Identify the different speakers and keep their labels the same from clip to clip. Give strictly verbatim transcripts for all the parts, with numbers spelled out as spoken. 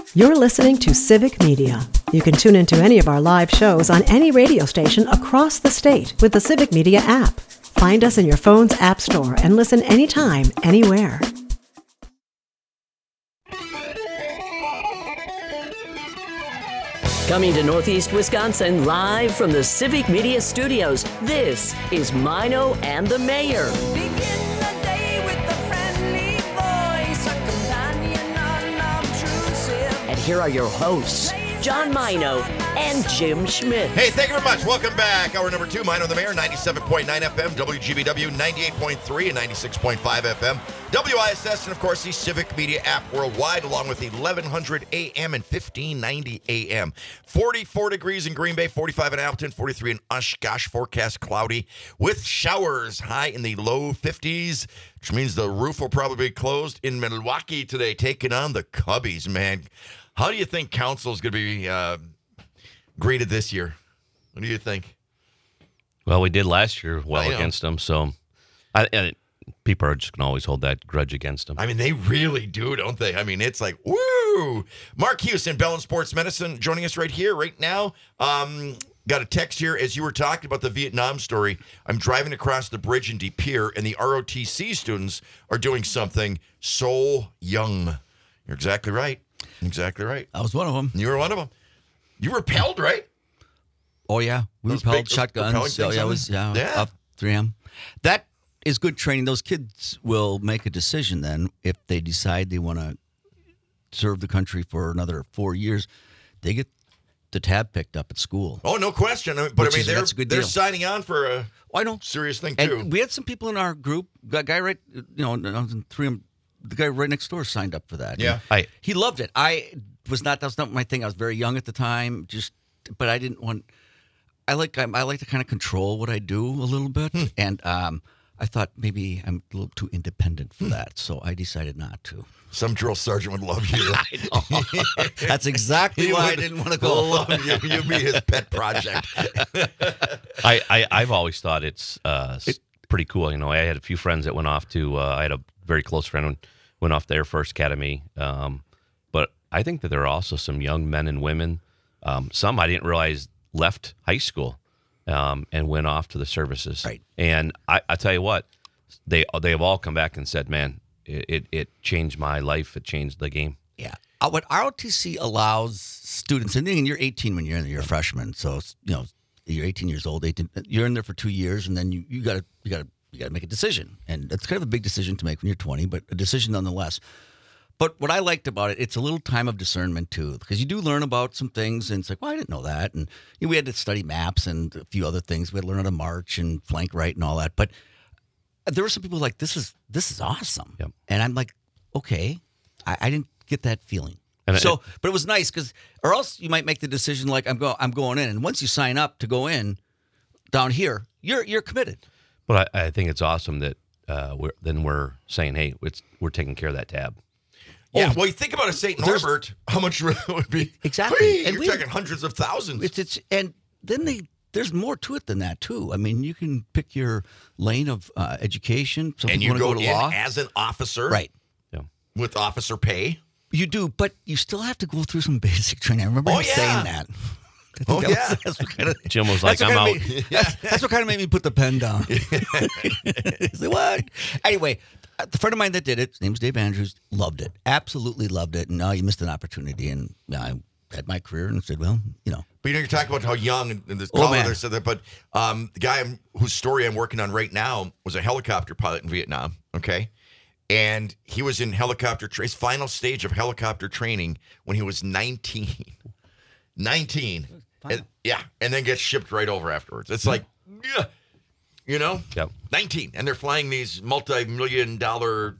Speaker 1: You're listening to Civic Media. You can tune into any of our live shows on any radio station across the state with the Civic Media app. Find us in your phone's app store and listen anytime, anywhere.
Speaker 2: Coming to Northeast Wisconsin live from the Civic Media Studios, this is Mino and the Mayor.
Speaker 3: Begin the day with a friendly voice, a companion unobtrusive.
Speaker 2: And here are your hosts, John Mino and Jim Schmidt.
Speaker 4: Hey, thank you very much. Welcome back. Hour number two, Mino and the Mayor, ninety-seven point nine F M, W G B W, ninety-eight point three and ninety-six point five F M, W I S S, and of course the Civic Media app worldwide, along with eleven hundred A M and fifteen ninety A M. forty-four degrees in Green Bay, forty-five in Appleton, forty-three in Oshkosh. Forecast cloudy with showers, high in the low fifties, which means the roof will probably be closed in Milwaukee today, taking on the Cubbies, man. How do you think Council's going to be uh, greeted this year? What do you think?
Speaker 5: Well, we did last year well
Speaker 4: I know.
Speaker 5: against them, so I, and people are just going to always hold that grudge against them.
Speaker 4: I mean, they really do, don't they? I mean, it's like, woo! Mark Houston, Bell and Sports Medicine, joining us right here, right now. Um, got a text here as you were talking about the Vietnam story. I'm driving across the bridge in De Pere, and the R O T C students are doing something so young. You're exactly right. Exactly right.
Speaker 6: I was one of them.
Speaker 4: You were one of them. You repelled, right?
Speaker 6: Oh, yeah. We
Speaker 4: Those
Speaker 6: repelled
Speaker 4: big- those repelling
Speaker 6: shotguns. Oh,
Speaker 4: things
Speaker 6: yeah, it
Speaker 4: on
Speaker 6: was
Speaker 4: them?
Speaker 6: yeah,
Speaker 4: Yeah.
Speaker 6: up three M. That is good training. Those kids will make a decision then if they decide they want to serve the country for another four years. They get the tab picked up at school.
Speaker 4: Oh, no question. I mean, but
Speaker 6: Which
Speaker 4: I mean,
Speaker 6: is-
Speaker 4: they're,
Speaker 6: that's a good
Speaker 4: they're
Speaker 6: deal.
Speaker 4: signing on for a
Speaker 6: Oh, I know.
Speaker 4: serious thing, too.
Speaker 6: And we had some people in our group. A guy right, you know, in three M, the guy right next door signed up for that.
Speaker 4: Yeah.
Speaker 5: I
Speaker 6: He loved it. I was not. That was not my thing. I was very young at the time. Just, but I didn't want. I like. I, I like to kind of control what I do a little bit,
Speaker 4: Hmm.
Speaker 6: and um, I thought maybe I'm a little too independent for that, so I decided not to.
Speaker 4: Some drill sergeant would love you.
Speaker 6: That's exactly
Speaker 4: He
Speaker 6: why I
Speaker 4: would
Speaker 6: didn't want to go.
Speaker 4: love you. You'd be his pet project.
Speaker 5: I, I I've always thought it's uh s- pretty cool. You know, I had a few friends that went off to. Uh, I had a very close friend who went off to Air Force Academy. Um, but I think that there are also some young men and women. Um, some I didn't realize left high school um, and went off to the services.
Speaker 6: Right.
Speaker 5: And I, I tell you what, they they have all come back and said, "Man, it, it it changed my life. It changed the game."
Speaker 6: Yeah. Uh, what R O T C allows students, and then you're eighteen when you're in there, you're a freshman, so you know you're eighteen years old. eighteen, you're in there for two years, and then you you got to you got to you got to make a decision, and it's kind of a big decision to make when you're twenty, but a decision nonetheless. But what I liked about it, it's a little time of discernment too, because you do learn about some things, and it's like, well, I didn't know that, and you know, we had to study maps and a few other things. We had to learn how to march and flank right and all that. But there were some people like, this is this is awesome,
Speaker 5: Yep.
Speaker 6: and I'm like, okay, I, I didn't get that feeling.
Speaker 5: And
Speaker 6: so,
Speaker 5: it-
Speaker 6: but it was nice because, or else you might make the decision like I'm go I'm going in, and once you sign up to go in down here, you're you're committed.
Speaker 5: But I, I think it's awesome that uh, we're then we're saying, "Hey, it's we're taking care of that tab."
Speaker 4: Yeah,
Speaker 6: Oh,
Speaker 4: well, you think about a Saint
Speaker 6: there's-
Speaker 4: Norbert, how much it would be?
Speaker 6: Exactly.
Speaker 4: Whee,
Speaker 6: And
Speaker 4: you're
Speaker 6: we-
Speaker 4: talking hundreds of thousands.
Speaker 6: It's, it's and then they there's more to it than that too. I mean, you can pick your lane of uh, education. Some
Speaker 4: and
Speaker 6: people
Speaker 4: you
Speaker 6: wanna
Speaker 4: go,
Speaker 6: go to law,
Speaker 4: in as an officer,
Speaker 6: right?
Speaker 5: Yeah.
Speaker 4: with officer pay.
Speaker 6: You do, but you still have to go through some basic training. I remember
Speaker 4: Oh,
Speaker 6: him
Speaker 4: yeah.
Speaker 6: saying that. I think
Speaker 4: Oh,
Speaker 6: that
Speaker 4: yeah.
Speaker 6: was, that's what kind of,
Speaker 5: Jim was like,
Speaker 6: that's what
Speaker 5: "I'm
Speaker 6: kinda
Speaker 5: out."
Speaker 6: Made, that's, that's what kind of made me put the pen down. He's like, what? Anyway, the friend of mine that did it, his name's Dave Andrews, loved it. Absolutely loved it. And now you missed an opportunity. And you know, I had my career and said, well, you know.
Speaker 4: But you know, you're talking about how young, and, and this
Speaker 6: Oh,
Speaker 4: caller
Speaker 6: man.
Speaker 4: there said that, but um, the guy I'm, whose story I'm working on right now was a helicopter pilot in Vietnam, okay? And he was in helicopter, tra- his final stage of helicopter training when he was nineteen. nineteen. And- yeah, and then gets shipped right over afterwards. It's like, yeah, you know?
Speaker 5: Yep.
Speaker 4: nineteen. And they're flying these multi-million dollar,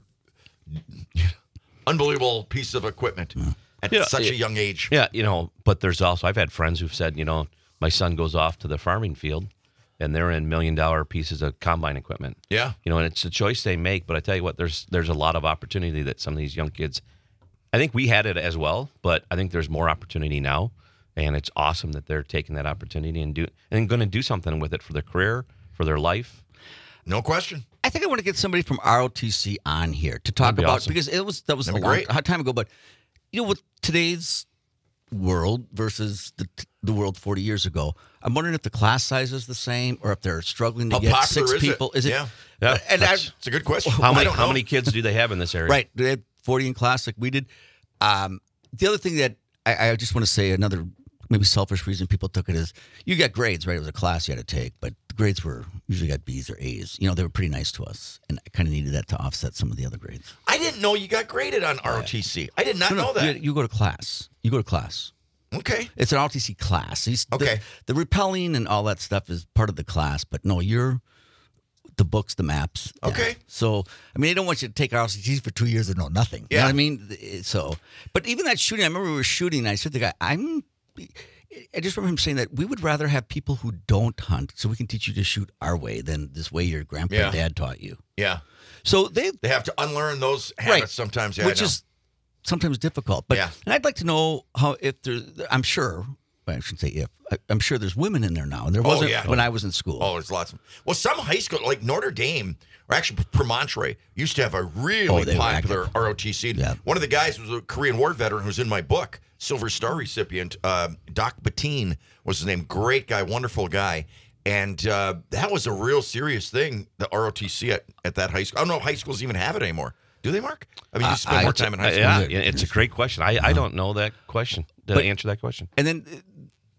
Speaker 4: unbelievable piece of equipment at
Speaker 5: Yeah,
Speaker 4: such
Speaker 5: yeah.
Speaker 4: a young age.
Speaker 5: Yeah, you know, but there's also, I've had friends who've said, you know, my son goes off to the farming field and they're in million dollar pieces of combine equipment.
Speaker 4: Yeah.
Speaker 5: You know, and it's a choice they make. But I tell you what, there's there's a lot of opportunity that some of these young kids, I think we had it as well, but I think there's more opportunity now. And it's awesome that they're taking that opportunity and do and going to do something with it for their career, for their life.
Speaker 4: No question.
Speaker 6: I think I want to get somebody from R O T C on here to talk
Speaker 5: That'd be
Speaker 6: about
Speaker 5: awesome.
Speaker 6: because it was that was
Speaker 4: That'd
Speaker 6: a
Speaker 4: be
Speaker 6: long
Speaker 4: great.
Speaker 6: a time ago, but you know, with today's world versus the the world forty years ago, I'm wondering if the class size is the same or if they're struggling to
Speaker 4: How
Speaker 6: get
Speaker 4: popular
Speaker 6: six
Speaker 4: is
Speaker 6: people.
Speaker 4: it?
Speaker 6: Is it?
Speaker 4: Yeah.
Speaker 5: Yeah,
Speaker 6: and I,
Speaker 5: that's-
Speaker 4: It's a good question.
Speaker 5: How
Speaker 4: I
Speaker 5: many
Speaker 4: don't
Speaker 5: how
Speaker 4: know.
Speaker 5: many kids do they have in this area?
Speaker 6: right, they had forty in class like we did. Um, the other thing that I, I just want to say, another maybe selfish reason people took it is you got grades, right? It was a class you had to take, but the grades were usually got B's or A's. You know, they were pretty nice to us, and I kind of needed that to offset some of the other grades.
Speaker 4: I didn't know you got graded on R O T C. I did not
Speaker 6: No, no,
Speaker 4: know that.
Speaker 6: You, you go to class. You go to class.
Speaker 4: Okay.
Speaker 6: It's an R O T C class. These-
Speaker 4: Okay.
Speaker 6: The, the repelling and all that stuff is part of the class, but no, you're the books, the maps. yeah.
Speaker 4: Okay.
Speaker 6: So, I mean, they don't want you to take R O T C for two years and know nothing. You know
Speaker 4: Yeah.
Speaker 6: what I mean? So, but even that shooting, I remember we were shooting, and I said to the guy, I'm, I just remember him saying that we would rather have people who don't hunt so we can teach you to shoot our way than this way your grandpa
Speaker 4: Yeah.
Speaker 6: and dad taught you.
Speaker 4: Yeah.
Speaker 6: So they,
Speaker 4: They have to unlearn those habits
Speaker 6: Right.
Speaker 4: sometimes. Yeah,
Speaker 6: which
Speaker 4: I know.
Speaker 6: is sometimes difficult. But
Speaker 4: Yeah.
Speaker 6: and I'd like to know how if there's. I'm sure. I shouldn't say if. I, I'm sure there's women in there now, and there
Speaker 4: Oh,
Speaker 6: wasn't
Speaker 4: yeah.
Speaker 6: when I was in school.
Speaker 4: Oh, there's lots of. Well, some high school, like Notre Dame, or actually Promontory, used to have a really
Speaker 6: Oh, they were
Speaker 4: popular
Speaker 6: active.
Speaker 4: R O T C.
Speaker 6: Yeah.
Speaker 4: One of the guys was a Korean War veteran who's in my book, Silver Star recipient. Uh, Doc Batine was his name. Great guy, wonderful guy. And uh, that was a real serious thing, the R O T C at, at that high school. I don't know if high schools even have it anymore. Do they, Mark? I mean, you spend
Speaker 6: I-
Speaker 4: more
Speaker 6: I-
Speaker 4: time in high
Speaker 5: Uh,
Speaker 4: school.
Speaker 5: yeah, yeah, it's a great question. I, I don't know that question. Did
Speaker 6: But-
Speaker 5: I answer that question?
Speaker 6: And then uh,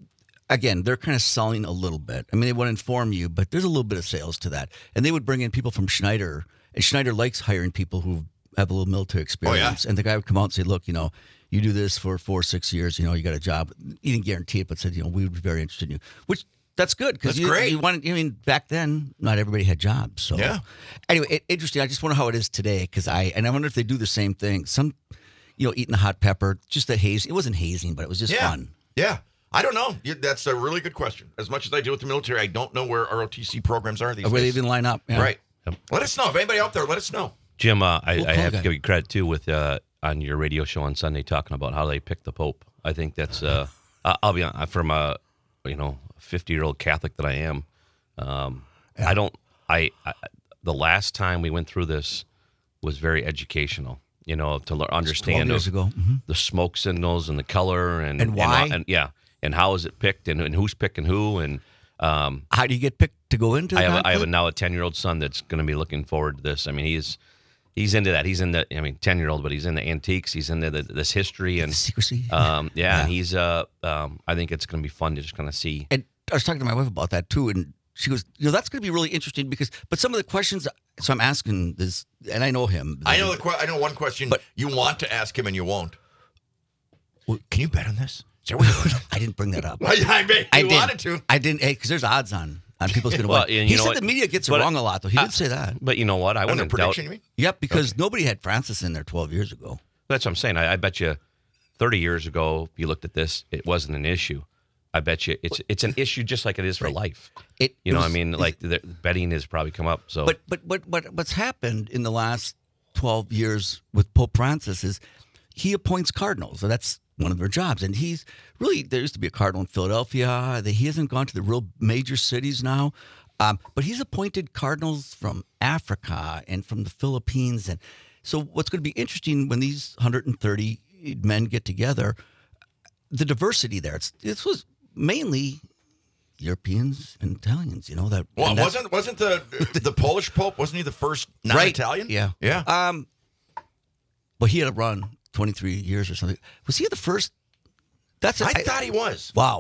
Speaker 6: again, they're kind of selling a little bit. I mean, they want to inform you, but there's a little bit of sales to that. And they would bring in people from Schneider, and Schneider likes hiring people who have a little military experience. And the guy would come out and say, "Look, you know, you do this for four or six years, you know, you got a job." He didn't guarantee it, but said, "You know, we would be very interested in you," which. That's good because
Speaker 4: That's
Speaker 6: you,
Speaker 4: great.
Speaker 6: you wanted. I mean, back then, not everybody had jobs. So,
Speaker 4: Yeah.
Speaker 6: Anyway, it, interesting. I just wonder how it is today because I and I wonder if they do the same thing. Some, you know, eating a hot pepper, just a haze. It wasn't hazing, but it was just
Speaker 4: Yeah.
Speaker 6: fun.
Speaker 4: Yeah. I don't know. You- That's a really good question. As much as I deal with the military, I don't know where R O T C programs are these
Speaker 6: Where they
Speaker 4: days.
Speaker 6: even line up. Yeah.
Speaker 4: Right. Let us know. If anybody out there, let us know.
Speaker 5: Jim, uh, I,
Speaker 6: We'll
Speaker 5: I
Speaker 6: call
Speaker 5: have
Speaker 6: guy.
Speaker 5: to give you credit too with uh, on your radio show on Sunday talking about how they picked the Pope. I think that's uh, I- I'll be honest, from a you know fifty year old Catholic that I am. Um, I don't. I, I the last time we went through this was very educational. You know, to learn, understand
Speaker 6: years
Speaker 5: of
Speaker 6: ago. Mhm.
Speaker 5: the smoke signals and the color and
Speaker 6: And why?
Speaker 5: and, and yeah, and how is it picked and, and who's picking who and. Um,
Speaker 6: How do you get picked to go into? The
Speaker 5: I have, a, I have a,
Speaker 6: conflict?
Speaker 5: now a ten year old son that's going to be looking forward to this. I mean, he's he's into that. He's in the I mean, ten year old, but he's into antiques. He's into the, this history and
Speaker 6: secrecy.
Speaker 5: um, yeah, and
Speaker 6: Yeah.
Speaker 5: he's uh, um, I think it's going to be fun to just kind of see.
Speaker 6: And I was talking to my wife about that too, and she goes, "You know, that's going to be really interesting because." But some of the questions, so I'm asking this, and I know him.
Speaker 4: I know the que- I know one question
Speaker 6: But-
Speaker 4: you want to ask him and you won't.
Speaker 6: Well,
Speaker 4: Can you bet on this? Is that what
Speaker 6: I didn't bring that up.
Speaker 4: I, I bet
Speaker 6: I
Speaker 4: you
Speaker 6: did.
Speaker 4: wanted to.
Speaker 6: I didn't, because there's odds on on people's going to
Speaker 5: Well,
Speaker 6: win.
Speaker 5: and
Speaker 6: He
Speaker 5: you know
Speaker 6: said
Speaker 5: what?
Speaker 6: the media gets it
Speaker 5: But-
Speaker 6: wrong a lot, though. He
Speaker 5: uh,
Speaker 6: did say that.
Speaker 5: But you know what? I
Speaker 4: On the
Speaker 5: wouldn't doubt.
Speaker 4: prediction, you mean?
Speaker 6: Yep, because nobody had Francis in there twelve years ago.
Speaker 5: That's what I'm saying. I, I bet you, thirty years ago, if you looked at this, it wasn't an issue. I bet you it's it's an issue just like it is for life.
Speaker 6: It,
Speaker 5: You
Speaker 6: it
Speaker 5: know,
Speaker 6: was-
Speaker 5: I mean, like the, betting has probably come up. So,
Speaker 6: But but but but what's happened in the last twelve years with Pope Francis is he appoints cardinals. So that's one of their jobs. And he's really there used to be a cardinal in Philadelphia. He hasn't gone to the real major cities now. Um, but he's appointed cardinals from Africa and from the Philippines. And so what's going to be interesting when these one hundred thirty men get together, the diversity there. It's this was mainly Europeans and Italians, you know, that
Speaker 4: Well,
Speaker 6: and that's-
Speaker 4: wasn't wasn't the the Polish Pope? Wasn't he the first non-Italian?
Speaker 6: Yeah.
Speaker 4: Yeah.
Speaker 6: Um, well, he had a run twenty-three years or something. Was he the first? That's
Speaker 4: I thought he was.
Speaker 6: Wow.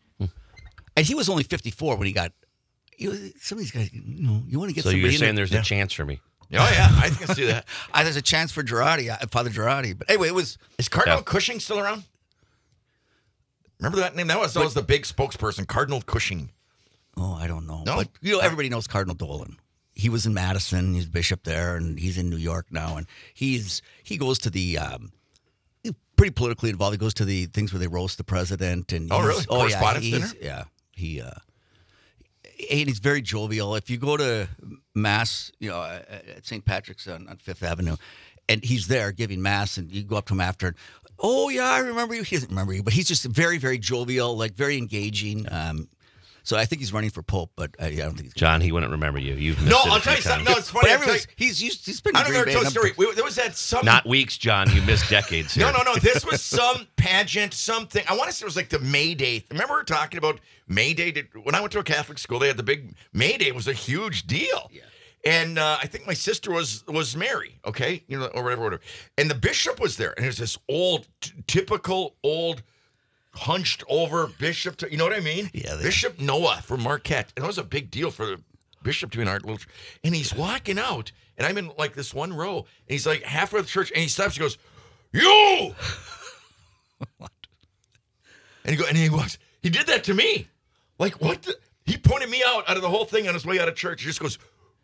Speaker 6: And he was only fifty-four when he got. You know, some of these guys, you know, you want to get
Speaker 5: so
Speaker 6: somebody
Speaker 5: you're
Speaker 6: in
Speaker 5: saying
Speaker 6: there-
Speaker 5: there's a chance for me.
Speaker 4: Oh yeah, I can see that.
Speaker 6: Ah, there's a chance for Girardi, uh, Father Girardi. But anyway, it was.
Speaker 4: Is Cardinal
Speaker 5: Yeah.
Speaker 4: Cushing still around? Remember that name? That was that was the big spokesperson, Cardinal Cushing.
Speaker 6: Oh, I don't know.
Speaker 4: No?
Speaker 6: But, you know, everybody knows Cardinal Dolan. He was in Madison. He's bishop there, and he's in New York now. And he's he goes to the um, he's pretty politically involved. He goes to the things where they roast the president. And
Speaker 4: Oh,
Speaker 6: he's-
Speaker 4: really?
Speaker 6: Oh, yeah.
Speaker 4: Correspondence
Speaker 6: he's-
Speaker 4: dinner?
Speaker 6: Yeah. He uh, and he's very jovial. If you go to mass, you know, at Saint Patrick's on, on Fifth Avenue, and he's there giving mass, and you go up to him after. And, oh yeah, I remember you. He doesn't remember you, but he's just very, very jovial, like very engaging. Um, So I think he's running for Pope, but I, I don't think he's
Speaker 5: John, he wouldn't remember you. You've missed
Speaker 4: No,
Speaker 5: it a
Speaker 4: I'll
Speaker 5: few
Speaker 4: tell you something.
Speaker 5: times.
Speaker 4: No, it's funny.
Speaker 6: But
Speaker 4: I'll tell
Speaker 6: everyone's,
Speaker 4: you-
Speaker 6: he's used, he's been
Speaker 4: I
Speaker 6: in
Speaker 4: don't
Speaker 6: Green
Speaker 4: know.
Speaker 6: Bay.
Speaker 4: Tell a
Speaker 6: and
Speaker 4: story.
Speaker 6: I'm-
Speaker 4: We- There was that some.
Speaker 5: Not weeks, John. You missed decades here.
Speaker 4: No, no, no. This was some pageant, something. I want to say it was like the May Day. Remember we were talking about May Day? Did, when I went to a Catholic school, they had the big May Day. It was a huge deal. Yeah. And uh, I think my sister was was Mary, okay, you know, or whatever, whatever. And the bishop was there, and it was this old, t- typical old, hunched over bishop. To, you know what I mean?
Speaker 6: Yeah, they-
Speaker 4: Bishop Noah from Marquette, and it was a big deal for the bishop to be in our little. And he's walking out, and I'm in like this one row, and he's like halfway to the church, and he stops, he goes, "You!" What? And he go, and he goes, he did that to me, like what? The? He pointed me out out of the whole thing on his way out of church. He just goes,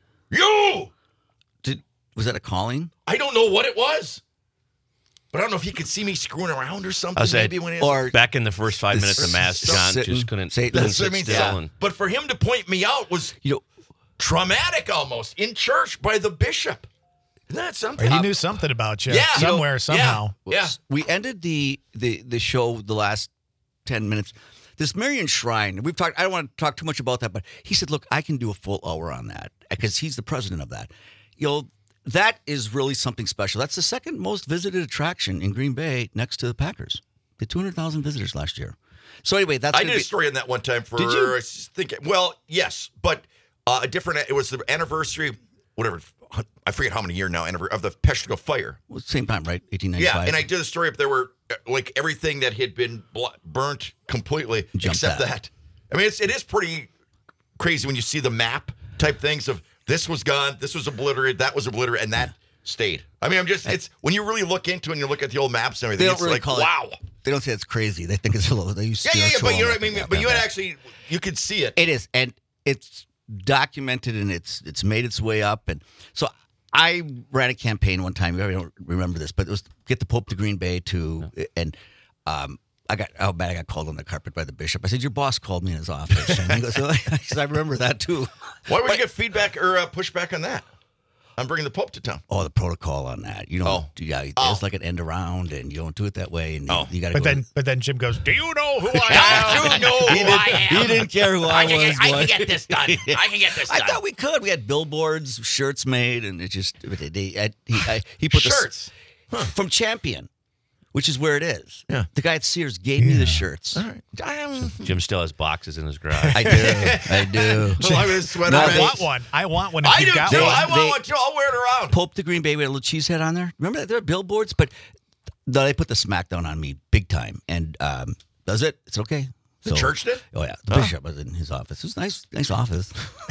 Speaker 4: "You!"
Speaker 6: Did, was that a calling?
Speaker 4: I don't know what it was, but I don't know if he could see me screwing around or something.
Speaker 5: I said,
Speaker 4: maybe when he
Speaker 6: or
Speaker 5: Back in the first five minutes of Mass, John
Speaker 6: Sitting-
Speaker 5: just couldn't,
Speaker 6: say-
Speaker 5: couldn't
Speaker 6: That's
Speaker 5: sit
Speaker 4: what I mean.
Speaker 5: still.
Speaker 4: Yeah.
Speaker 5: And
Speaker 4: But for him to point me out was
Speaker 6: You know,
Speaker 4: traumatic almost in church by the bishop. Isn't that
Speaker 7: Or
Speaker 4: something?
Speaker 7: he knew something about you
Speaker 4: Yeah.
Speaker 7: somewhere,
Speaker 4: Yeah.
Speaker 7: somehow.
Speaker 4: Yeah.
Speaker 6: we ended the, the the show the last ten minutes. This Marian Shrine, we've talked. I don't want to talk too much about that, but he said, "Look, I can do a full hour on that because he's the president of that." You know, that is really something special. That's the second most visited attraction in Green Bay, next to the Packers. The two hundred thousand visitors last year. So anyway, that's
Speaker 4: I
Speaker 6: gonna
Speaker 4: did a
Speaker 6: be-
Speaker 4: story on that one time for.
Speaker 6: Did you?
Speaker 4: I think. Well, yes, but uh, a different. It was the anniversary, whatever. I forget how many year now. Anniversary of the Peshtigo fire.
Speaker 6: well, same time, right? eighteen ninety-five.
Speaker 4: Yeah, and I did a story up there where uh, like everything that had been bl- burnt completely
Speaker 6: Jump
Speaker 4: except
Speaker 6: that.
Speaker 4: that. I mean, it's it is pretty crazy when you see the map type things of this was gone, this was obliterated, that was obliterated, and that stayed. I mean, I'm just it's when you really look into it and you look at the old maps and everything,
Speaker 6: They don't
Speaker 4: it's
Speaker 6: really
Speaker 4: like
Speaker 6: call
Speaker 4: wow.
Speaker 6: it. They don't say it's crazy. They think it's a little. They use
Speaker 4: Yeah, yeah, yeah,
Speaker 6: spiritual
Speaker 4: but you know
Speaker 6: and
Speaker 4: what I mean.
Speaker 6: yeah,
Speaker 4: But you
Speaker 6: yeah,
Speaker 4: had
Speaker 6: yeah.
Speaker 4: actually you could see it.
Speaker 6: It is, and it's documented, and it's it's made its way up, and so I ran a campaign one time. I don't remember this, but it was get the Pope to Green Bay to, and um, I got how bad I got called on the carpet by the bishop. I said, "Your boss called me in his office," and he goes, oh, I said, "I remember that too."
Speaker 4: Why would you get feedback or uh, pushback on that? I'm bringing the Pope to town.
Speaker 6: Oh, the protocol on that. You don't.
Speaker 4: Oh.
Speaker 6: Yeah, there's
Speaker 4: Oh.
Speaker 6: like an end around, and you don't do it that way, and
Speaker 4: Oh.
Speaker 6: you, got to
Speaker 7: But
Speaker 6: go.
Speaker 7: then, but then Jim goes, "Do you know who I am?"
Speaker 4: You know
Speaker 6: he,
Speaker 4: who
Speaker 6: didn't,
Speaker 4: I am.
Speaker 6: he didn't care who I,
Speaker 4: I can,
Speaker 6: was.
Speaker 4: get, I
Speaker 6: boy.
Speaker 4: can get this done. I can get this
Speaker 6: I
Speaker 4: done.
Speaker 6: thought we could. We had billboards, shirts made, and it just they, they, I, he, I, he put
Speaker 4: Shirts.
Speaker 6: the, from Champion, which is where it is.
Speaker 4: Yeah.
Speaker 6: The guy at Sears gave me the shirts.
Speaker 4: All right. I am.
Speaker 5: Jim still has boxes in his garage.
Speaker 6: I do. I do.
Speaker 4: Well, I was sweater
Speaker 6: No,
Speaker 7: I
Speaker 4: vest.
Speaker 6: they-
Speaker 7: want one. I want one. If
Speaker 4: I
Speaker 7: you've
Speaker 4: do
Speaker 7: got
Speaker 4: too.
Speaker 7: one.
Speaker 4: I want
Speaker 6: They-
Speaker 4: one too. I'll wear it around.
Speaker 6: Pope to Green Bay, we had a little cheese head on there. Remember that? There were billboards, but they put the smackdown on me big time. And um, does it? It's okay.
Speaker 4: The
Speaker 6: So-
Speaker 4: church did?
Speaker 6: Oh yeah, the bishop was in his office. It was a nice, nice office.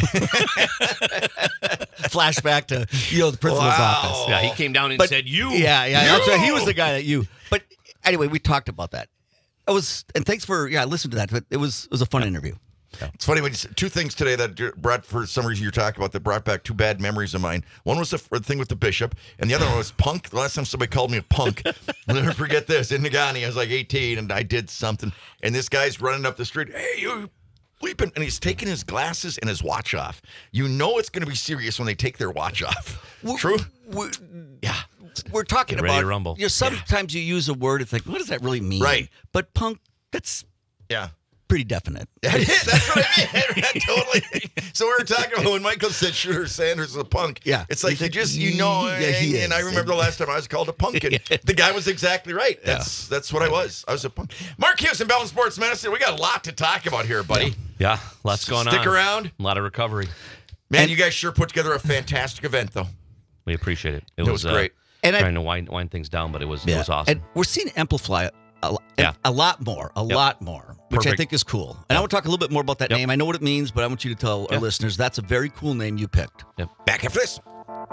Speaker 6: Flashback to you know the principal's
Speaker 4: Wow.
Speaker 6: office.
Speaker 5: Yeah, he came down and
Speaker 6: But-
Speaker 5: said, "You."
Speaker 6: Yeah, yeah. That's right. He
Speaker 4: You!
Speaker 6: was the guy that you. But anyway, we talked about that. It was, and thanks for yeah, I listened to that. But it was it was a fun interview.
Speaker 4: It's funny when you said two things today that brought, for some reason you're talking about, that brought back two bad memories of mine. One was the f- thing with the bishop, and the other one was punk. The last time somebody called me a punk, I'll never forget this. In Nagani, I was like eighteen, and I did something, and this guy's running up the street. Hey, you bleeping, and he's taking his glasses and his watch off. You know it's going to be serious when they take their watch off. True?
Speaker 6: We're,
Speaker 4: Yeah.
Speaker 6: we're talking
Speaker 5: Get ready
Speaker 6: about.
Speaker 5: to rumble.
Speaker 6: You know, sometimes you use a word. It's like, what does that really mean?
Speaker 4: Right.
Speaker 6: But punk, that's
Speaker 4: Yeah.
Speaker 6: pretty definite.
Speaker 4: That is, that's what I mean. Totally. So we were talking about when Michael said Shooter Sanders is a punk.
Speaker 6: Yeah.
Speaker 4: It's like
Speaker 6: He
Speaker 4: you
Speaker 6: said,
Speaker 4: just, you know,
Speaker 6: yeah, he
Speaker 4: and, and I
Speaker 6: is.
Speaker 4: remember the last time I was called a punk, and the guy was exactly right. That's that's what I was. I was a punk. Mark Hughes in Bellin Sports Medicine. We got a lot to talk about here, buddy.
Speaker 5: Yeah, lots going on.
Speaker 4: Stick around.
Speaker 5: A lot of recovery.
Speaker 4: Man, you guys sure put together a fantastic event, though.
Speaker 5: We appreciate it. It,
Speaker 4: It was
Speaker 5: was,
Speaker 4: great.
Speaker 5: Uh,
Speaker 6: And I-
Speaker 5: trying to wind, wind things down, but it was it was awesome.
Speaker 6: And we're seeing Amplify a, lo-
Speaker 5: Yeah.
Speaker 6: a lot more, a
Speaker 5: Yep.
Speaker 6: lot more, which I
Speaker 5: Perfect.
Speaker 6: think is cool. And I want to talk a little bit more about that
Speaker 5: Yep.
Speaker 6: name. I know what it means, but I want you to tell our
Speaker 5: Yep.
Speaker 6: listeners that's a very cool name you picked.
Speaker 5: Yep.
Speaker 4: Back after this.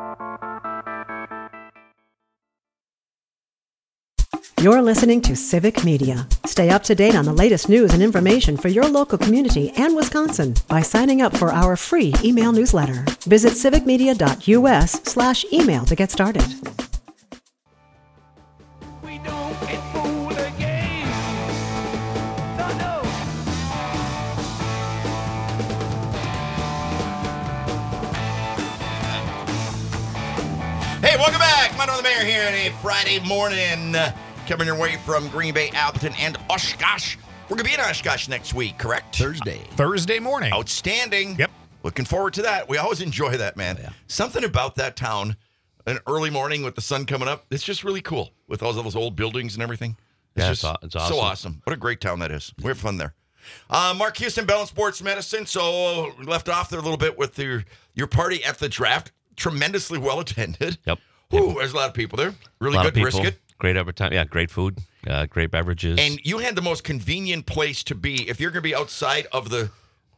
Speaker 1: You're listening to Civic Media. Stay up to date on the latest news and information for your local community and Wisconsin by signing up for our free email newsletter. Visit civicmedia.us slash email to get started.
Speaker 3: We don't get fooled again. No, no.
Speaker 4: Hey, welcome back. Mano the Mayor here on a Friday morning. Uh, coming your way from Green Bay, Appleton, and Oshkosh. We're going to be in Oshkosh next week, correct?
Speaker 6: Thursday.
Speaker 7: Thursday morning.
Speaker 4: Outstanding.
Speaker 7: Yep.
Speaker 4: Looking forward to that. We always enjoy that, man.
Speaker 6: Oh, yeah.
Speaker 4: Something about that town, an early morning with the sun coming up, it's just really cool with all those old buildings and everything. It's
Speaker 5: Yeah,
Speaker 4: just
Speaker 5: it's aw- it's awesome.
Speaker 4: so awesome. What a great town that is. We have fun there. Uh, Mark Houston, Bell and Sports Medicine. So we left off there a little bit with your, your party at the draft. Tremendously well attended.
Speaker 5: Yep.
Speaker 4: Ooh, there's a lot of people there. Really
Speaker 5: a lot
Speaker 4: good
Speaker 5: of people,
Speaker 4: brisket.
Speaker 5: great overtime. Yeah, great food, uh, great beverages.
Speaker 4: And you had the most convenient place to be if you're going to be outside of the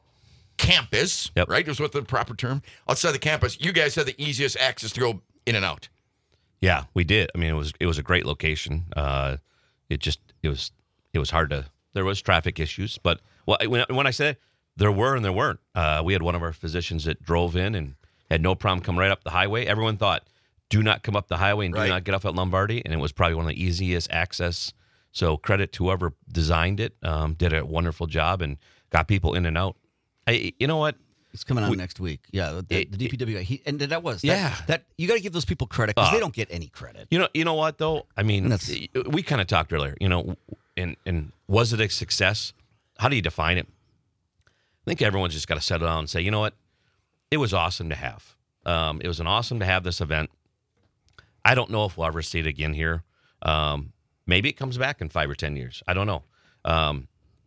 Speaker 4: campus,
Speaker 5: Yep.
Speaker 4: right? Is what the proper term. Outside the campus, you guys had the easiest access to go in and out.
Speaker 5: Yeah, we did. I mean, it was it was a great location. Uh, it just it was it was hard to. There was traffic issues, but well, when when I said there were and there weren't, uh, we had one of our physicians that drove in and had no problem coming right up the highway. Everyone thought, do not come up the highway and
Speaker 4: Right.
Speaker 5: do not get off at Lombardi, and it was probably one of the easiest access. So credit to whoever designed it, um, did a wonderful job and got people in and out. I, you know what?
Speaker 6: It's coming on
Speaker 5: We-
Speaker 6: next week. Yeah, the,
Speaker 5: It-
Speaker 6: the D P W. He, and that was that,
Speaker 5: Yeah.
Speaker 6: That you got to give those people credit because
Speaker 5: Uh,
Speaker 6: they don't get any credit.
Speaker 5: You know, you know what though? I mean,
Speaker 6: And that's-
Speaker 5: we kind of talked earlier. You know, and and was it a success? How do you define it? I think everyone's just got to settle down and say, you know what? It was awesome to have. Um, it was an awesome to have this event. I don't know if we'll ever see it again here. Um, maybe it comes back in five or ten years. I don't know. Um,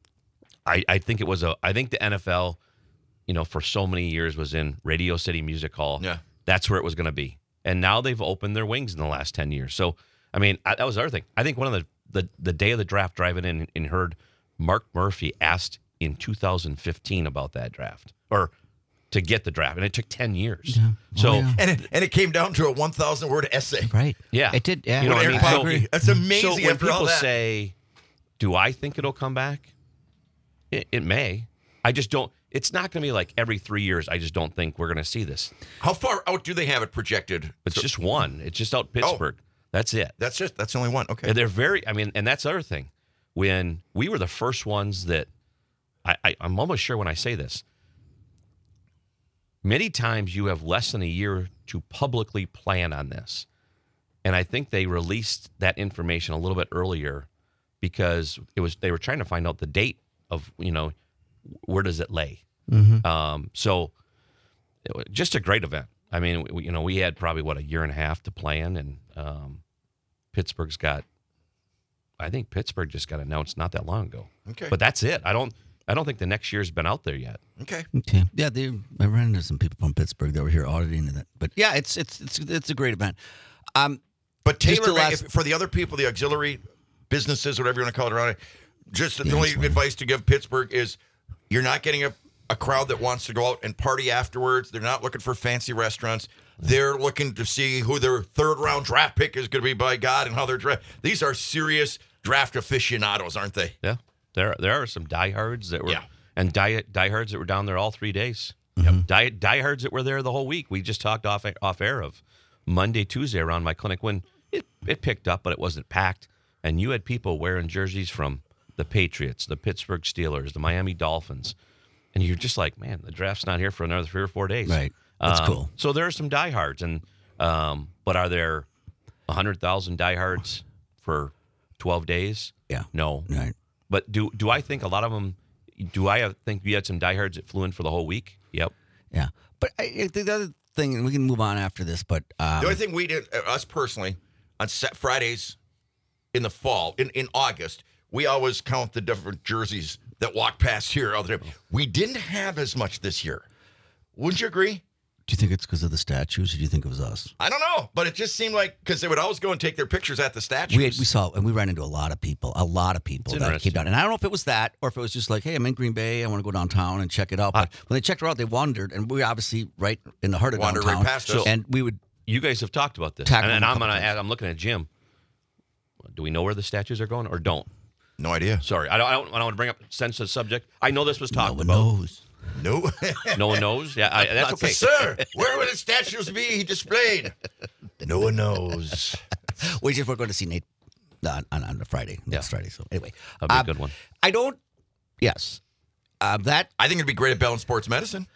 Speaker 5: I I think it was a. I think the N F L, you know, for so many years was in Radio City Music Hall.
Speaker 4: Yeah.
Speaker 5: That's where it was going to be. And now they've opened their wings in the last ten years. So, I mean, I, that was the other thing. I think one of the, the, the day of the draft driving in and heard Mark Murphy asked in two thousand fifteen about that draft or to get the draft. And it took ten years. So,
Speaker 6: Oh, yeah.
Speaker 4: And it, and it came down to a one thousand word essay.
Speaker 6: Right.
Speaker 5: yeah.
Speaker 6: It did. Yeah.
Speaker 5: You know what I
Speaker 4: Eric
Speaker 5: mean? So-
Speaker 4: Poppy. That's amazing
Speaker 5: So when
Speaker 4: after
Speaker 5: people
Speaker 4: all that.
Speaker 5: say, do I think it'll come back? It, it may. I just don't. It's not going to be like every three years. I just don't think we're going to see this.
Speaker 4: How far out do they have it projected?
Speaker 5: It's
Speaker 4: So-
Speaker 5: just one. It's just out Pittsburgh. That's it.
Speaker 4: That's just that's the only one. Okay.
Speaker 5: And they're very, I mean, and that's the other thing. When we were the first ones that, I, I, I'm almost sure when I say this, many times you have less than a year to publicly plan on this. And I think they released that information a little bit earlier because it was they were trying to find out the date of, you know, where does it lay. Um, so it was just a great event. I mean, we, you know, we had probably, what, a year and a half to plan, and um, Pittsburgh's got, I think Pittsburgh just got announced not that long ago.
Speaker 4: Okay.
Speaker 5: But that's it. I don't I don't think the next year's been out there yet.
Speaker 4: Okay.
Speaker 6: Okay. Yeah, they. I ran into some people from Pittsburgh that were here auditing that. But yeah, it's it's it's it's a great event. Um,
Speaker 4: But
Speaker 6: Just
Speaker 4: Taylor,
Speaker 6: the last-
Speaker 4: if- for the other people, the auxiliary businesses, whatever you want to call it around it, just the
Speaker 6: Yeah,
Speaker 4: only
Speaker 6: that's fine.
Speaker 4: advice to give Pittsburgh is you're not getting a, a crowd that wants to go out and party afterwards. They're not looking for fancy restaurants. They're looking to see who their third round draft pick is going to be by God and how they're draft. These are serious draft aficionados, aren't they?
Speaker 5: Yeah. There there are some diehards that were
Speaker 4: Yeah.
Speaker 5: and die, diehards that were down there all three days.
Speaker 6: Mm-hmm.
Speaker 5: Yep. Die, diehards that were there the whole week. We just talked off off air of Monday, Tuesday around my clinic when it, it picked up, but it wasn't packed. And you had people wearing jerseys from the Patriots, the Pittsburgh Steelers, the Miami Dolphins. And you're just like, man, the draft's not here for another three or four days.
Speaker 6: Right. That's
Speaker 5: Um,
Speaker 6: cool.
Speaker 5: So there are some diehards, and um, but are there one hundred thousand diehards for twelve days?
Speaker 6: Yeah.
Speaker 5: No.
Speaker 6: right.
Speaker 5: But do do I think a lot of them? Do I think we had some diehards that flew in for the whole week? Yep.
Speaker 6: Yeah. But I, I think the other thing, and we can move on after this. But um,
Speaker 4: The only thing we did, uh, us personally, on set Fridays in the fall, in, in August, we always count the different jerseys that walk past here all the time. We didn't have as much this year. Wouldn't you agree?
Speaker 6: do you think it's because of the statues, or do you think it was us?
Speaker 4: I don't know, but it just seemed like because they would always go and take their pictures at the statues.
Speaker 6: We had, we saw and we ran into a lot of people, a lot of people
Speaker 5: It's
Speaker 6: that came
Speaker 5: interesting.
Speaker 6: down. And I don't know if it was that or if it was just like, hey, I'm in Green Bay, I want to go downtown and check it out. But when they checked her out, they wandered, and we were obviously right in the heart of
Speaker 4: Wandered right
Speaker 6: downtown.
Speaker 4: past us.
Speaker 6: And we would.
Speaker 5: You guys have talked about this,
Speaker 6: Tackle
Speaker 5: and, and
Speaker 6: them a
Speaker 5: I'm
Speaker 6: couple
Speaker 5: gonna.
Speaker 6: times.
Speaker 5: Add, I'm looking at Jim. Do we know where the statues are going, or don't?
Speaker 4: No idea.
Speaker 5: Sorry, I don't. I don't, I don't want to bring up sensitive subject. I know this was
Speaker 6: No
Speaker 5: talked
Speaker 6: one
Speaker 5: about.
Speaker 6: knows.
Speaker 4: No.
Speaker 5: No one knows. Yeah, I, that's okay.
Speaker 4: Sir, where would the statues be displayed? No one knows.
Speaker 6: We just we're going to see Nate on on, on the Friday, next Friday. So anyway,
Speaker 5: That'd be a
Speaker 6: um,
Speaker 5: good one.
Speaker 6: I don't. Yes, uh, that.
Speaker 4: I think it'd be great at Bell and Sports Medicine.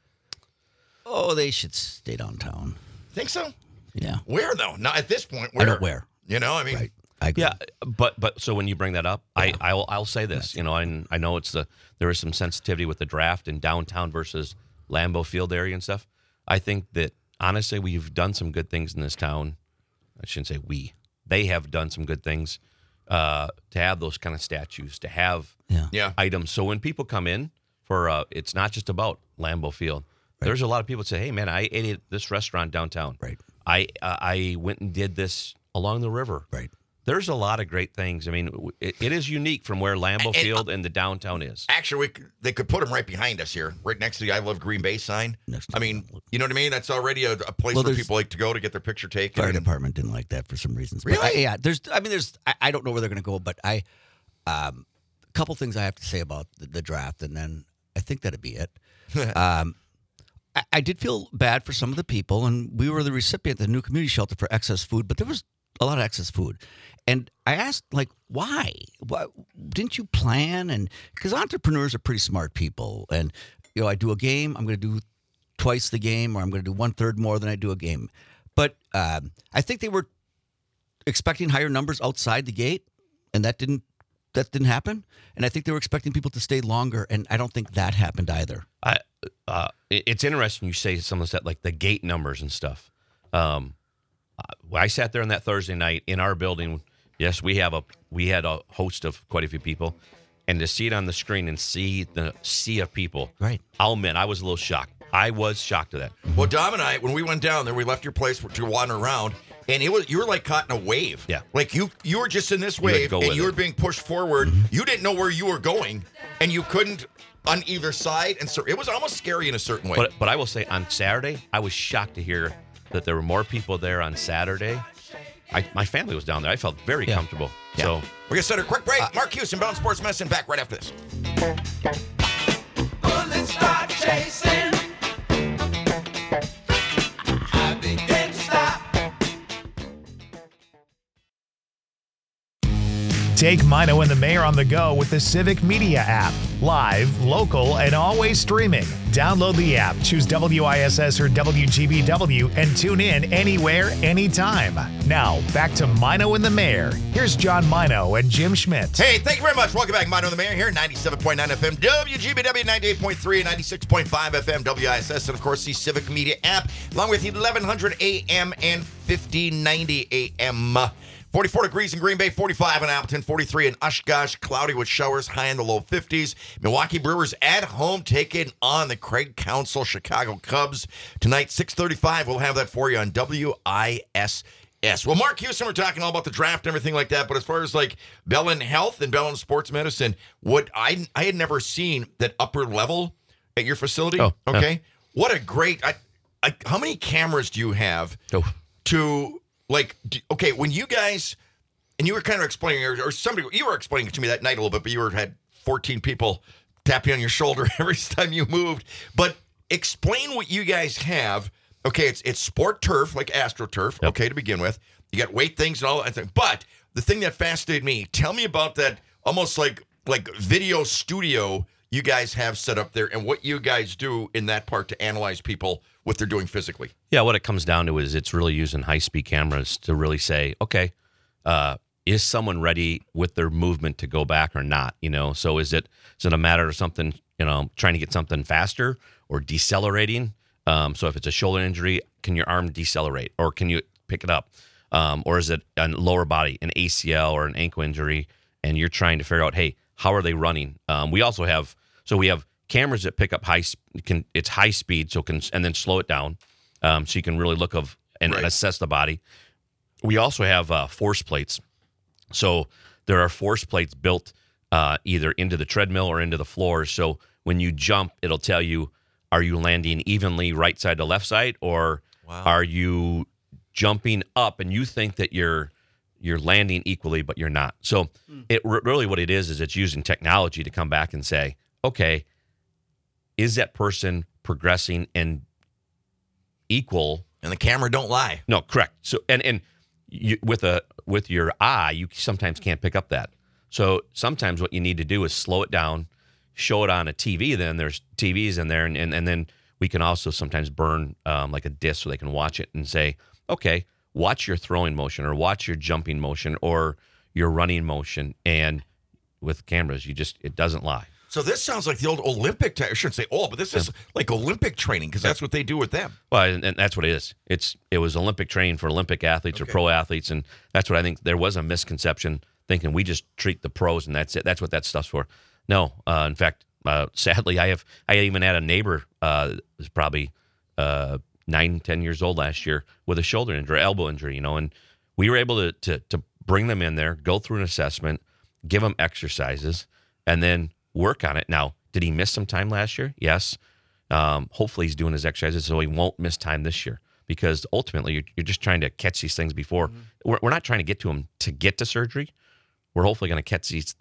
Speaker 6: Oh, they should stay downtown.
Speaker 4: Think so?
Speaker 6: Yeah,
Speaker 4: Where though? Not at this point.
Speaker 6: I
Speaker 4: Where?
Speaker 6: don't where.
Speaker 4: You know, I mean,
Speaker 6: Right. I agree.
Speaker 5: Yeah, but but so when you bring that up, I I'll, I'll say this. You know, and I know it's the there is some sensitivity with the draft in downtown versus Lambeau Field area and stuff. I think that honestly, we've done some good things in this town. I shouldn't say we. They have done some good things uh, to have those kind of statues, to have
Speaker 6: Yeah.
Speaker 4: Yeah.
Speaker 5: items. So when people come in for, uh, it's not just about Lambeau Field. There's a lot of people that say, "Hey, man, I ate at this restaurant downtown.
Speaker 6: Right.
Speaker 5: I uh, I went and did this along the river.
Speaker 6: Right.
Speaker 5: There's a lot of great things. I mean, w- it, it is unique from where Lambeau
Speaker 4: And-
Speaker 5: Field and the downtown is.
Speaker 4: Actually, we, c- they could put them right behind us here, right next to the I Love Green Bay sign.
Speaker 6: Next to
Speaker 4: I mean, you know what I mean? That's already a, a place
Speaker 6: Well,
Speaker 4: where
Speaker 6: there's-
Speaker 4: people like to go to get their picture taken.
Speaker 6: Fire
Speaker 4: and-
Speaker 6: department didn't like that for some reasons. But
Speaker 4: Really?
Speaker 6: I, yeah, there's. I mean, there's. I, I don't know where they're going to go, but I, um, a couple things I have to say about the, the draft, and then I think that'd be it. um, I, I did feel bad for some of the people, and we were the recipient of the new community shelter for excess food, but there was a lot of excess food, and I asked, like, why? Why didn't you plan? And because entrepreneurs are pretty smart people, and you know, I do a game, I'm going to do twice the game, or I'm going to do one third more than I do a game. But um, I think they were expecting higher numbers outside the gate, and that didn't that didn't happen. And I think they were expecting people to stay longer, and I don't think that happened either.
Speaker 5: I, uh, it- it's interesting you say some of that, like the gate numbers and stuff. Um, I I sat there on that Thursday night in our building. Yes, we have a we had a host of quite a few people, and to see it on the screen and see the sea of people,
Speaker 6: Right.
Speaker 5: I'll admit I was a little shocked. I was shocked at that.
Speaker 4: Well, Dom and I, when we went down there, we left your place to wander around, and it was you were like caught in a wave.
Speaker 5: Yeah.
Speaker 4: Like you you were just in this
Speaker 5: had to
Speaker 4: wave,
Speaker 5: go
Speaker 4: and
Speaker 5: with
Speaker 4: you
Speaker 5: it.
Speaker 4: were being pushed forward. You didn't know where you were going, and you couldn't on either side, and so it was almost scary in a certain way.
Speaker 5: But but I will say on Saturday, I was shocked to hear that there were more people there on Saturday. I, my family was down there. I felt very
Speaker 6: Yeah.
Speaker 5: comfortable.
Speaker 4: Yeah.
Speaker 5: So
Speaker 4: We're gonna set a quick break. Mark Houston, Bound Sports Medicine, back right after this.
Speaker 3: Bullets start chasing. I begin to stop.
Speaker 7: Take Mino and the Mayor on the go with the Civic Media app. Live, local, and always streaming. Download the app, choose W I S S or W G B W, and tune in anywhere, anytime. Now, back to Mino and the Mayor. Here's John Mino and Jim Schmidt.
Speaker 4: Hey, thank you very much. Welcome back. Mino the Mayor here, ninety-seven point nine F M, W G B W ninety-eight point three and ninety-six point five F M, W I S S, and of course the Civic Media app, along with eleven hundred A M and fifteen ninety A M. forty-four degrees in Green Bay, forty-five in Appleton, forty-three in Oshkosh, cloudy with showers, high in the low fifties. Milwaukee Brewers at home taking on the Craig Council Chicago Cubs. Tonight, six thirty-five, we'll have that for you on W I S S. Well, Mark Houston, we're talking all about the draft and everything like that, but as far as like Bellin Health and Bellin Sports Medicine, what I I had never seen that upper level at your facility.
Speaker 5: Oh, yeah.
Speaker 4: Okay. What a great, I, I, how many cameras do you have
Speaker 5: Oh.
Speaker 4: to, like, d- okay, when you guys, and you were kind of explaining, or, or somebody, you were explaining it to me that night a little bit, but you were had fourteen people tapping on your shoulder every time you moved. But explain what you guys have. Okay, it's it's sport turf, like AstroTurf,
Speaker 5: Yep.
Speaker 4: okay, to begin with. You got weight things and all that thing. But the thing that fascinated me, tell me about that almost like like video studio you guys have set up there and what you guys do in that part to analyze people, what they're doing physically.
Speaker 5: Yeah, what it comes down to is it's really using high-speed cameras to really say, okay, uh, is someone ready with their movement to go back or not? You know, so is it is it a matter of something, you know, trying to get something faster or decelerating? Um, so if it's a shoulder injury, can your arm decelerate or can you pick it up? Um, or is it a lower body, an A C L or an ankle injury, and you're trying to figure out, hey, how are they running? Um, we also have so we have cameras that pick up high, sp- can it's high speed, so can and then slow it down, um, so you can really look of and,
Speaker 4: Right.
Speaker 5: and assess the body. We also have uh, force plates, so there are force plates built uh, either into the treadmill or into the floor. So when you jump, it'll tell you, are you landing evenly right side to left side, or are you jumping up and you think that you're you're landing equally, but you're not. So it r- really what it is is it's using technology to come back and say, okay, is that person progressing and equal?
Speaker 4: And the camera don't lie.
Speaker 5: No, correct. So and and you, with a with your eye, you sometimes can't pick up that. So sometimes what you need to do is slow it down, show it on a T V. Then there's T Vs in there, and and, and then we can also sometimes burn um, like a disc so they can watch it and say, okay, watch your throwing motion or watch your jumping motion or your running motion, and with cameras, you just it doesn't lie.
Speaker 4: So this sounds like the old Olympic. I shouldn't say old, but this is like Olympic training because that's what they do with them.
Speaker 5: Well, and, and that's what it is. It's it was Olympic training for Olympic athletes
Speaker 4: Okay.
Speaker 5: or pro athletes, and that's what I think. There was a misconception thinking we just treat the pros and that's it. That's what that stuff's for. No, uh, in fact, uh, sadly, I have I even had a neighbor uh, was probably uh, nine, ten years old last year with a shoulder injury, elbow injury, you know, and we were able to to to bring them in there, go through an assessment, give them exercises, and then work on it. Now, did he miss some time last year? Yes. Um, hopefully he's doing his exercises so he won't miss time this year, because ultimately you're, you're just trying to catch these things before. Mm-hmm. We're, we're not trying to get to them to get to surgery. We're hopefully going to catch these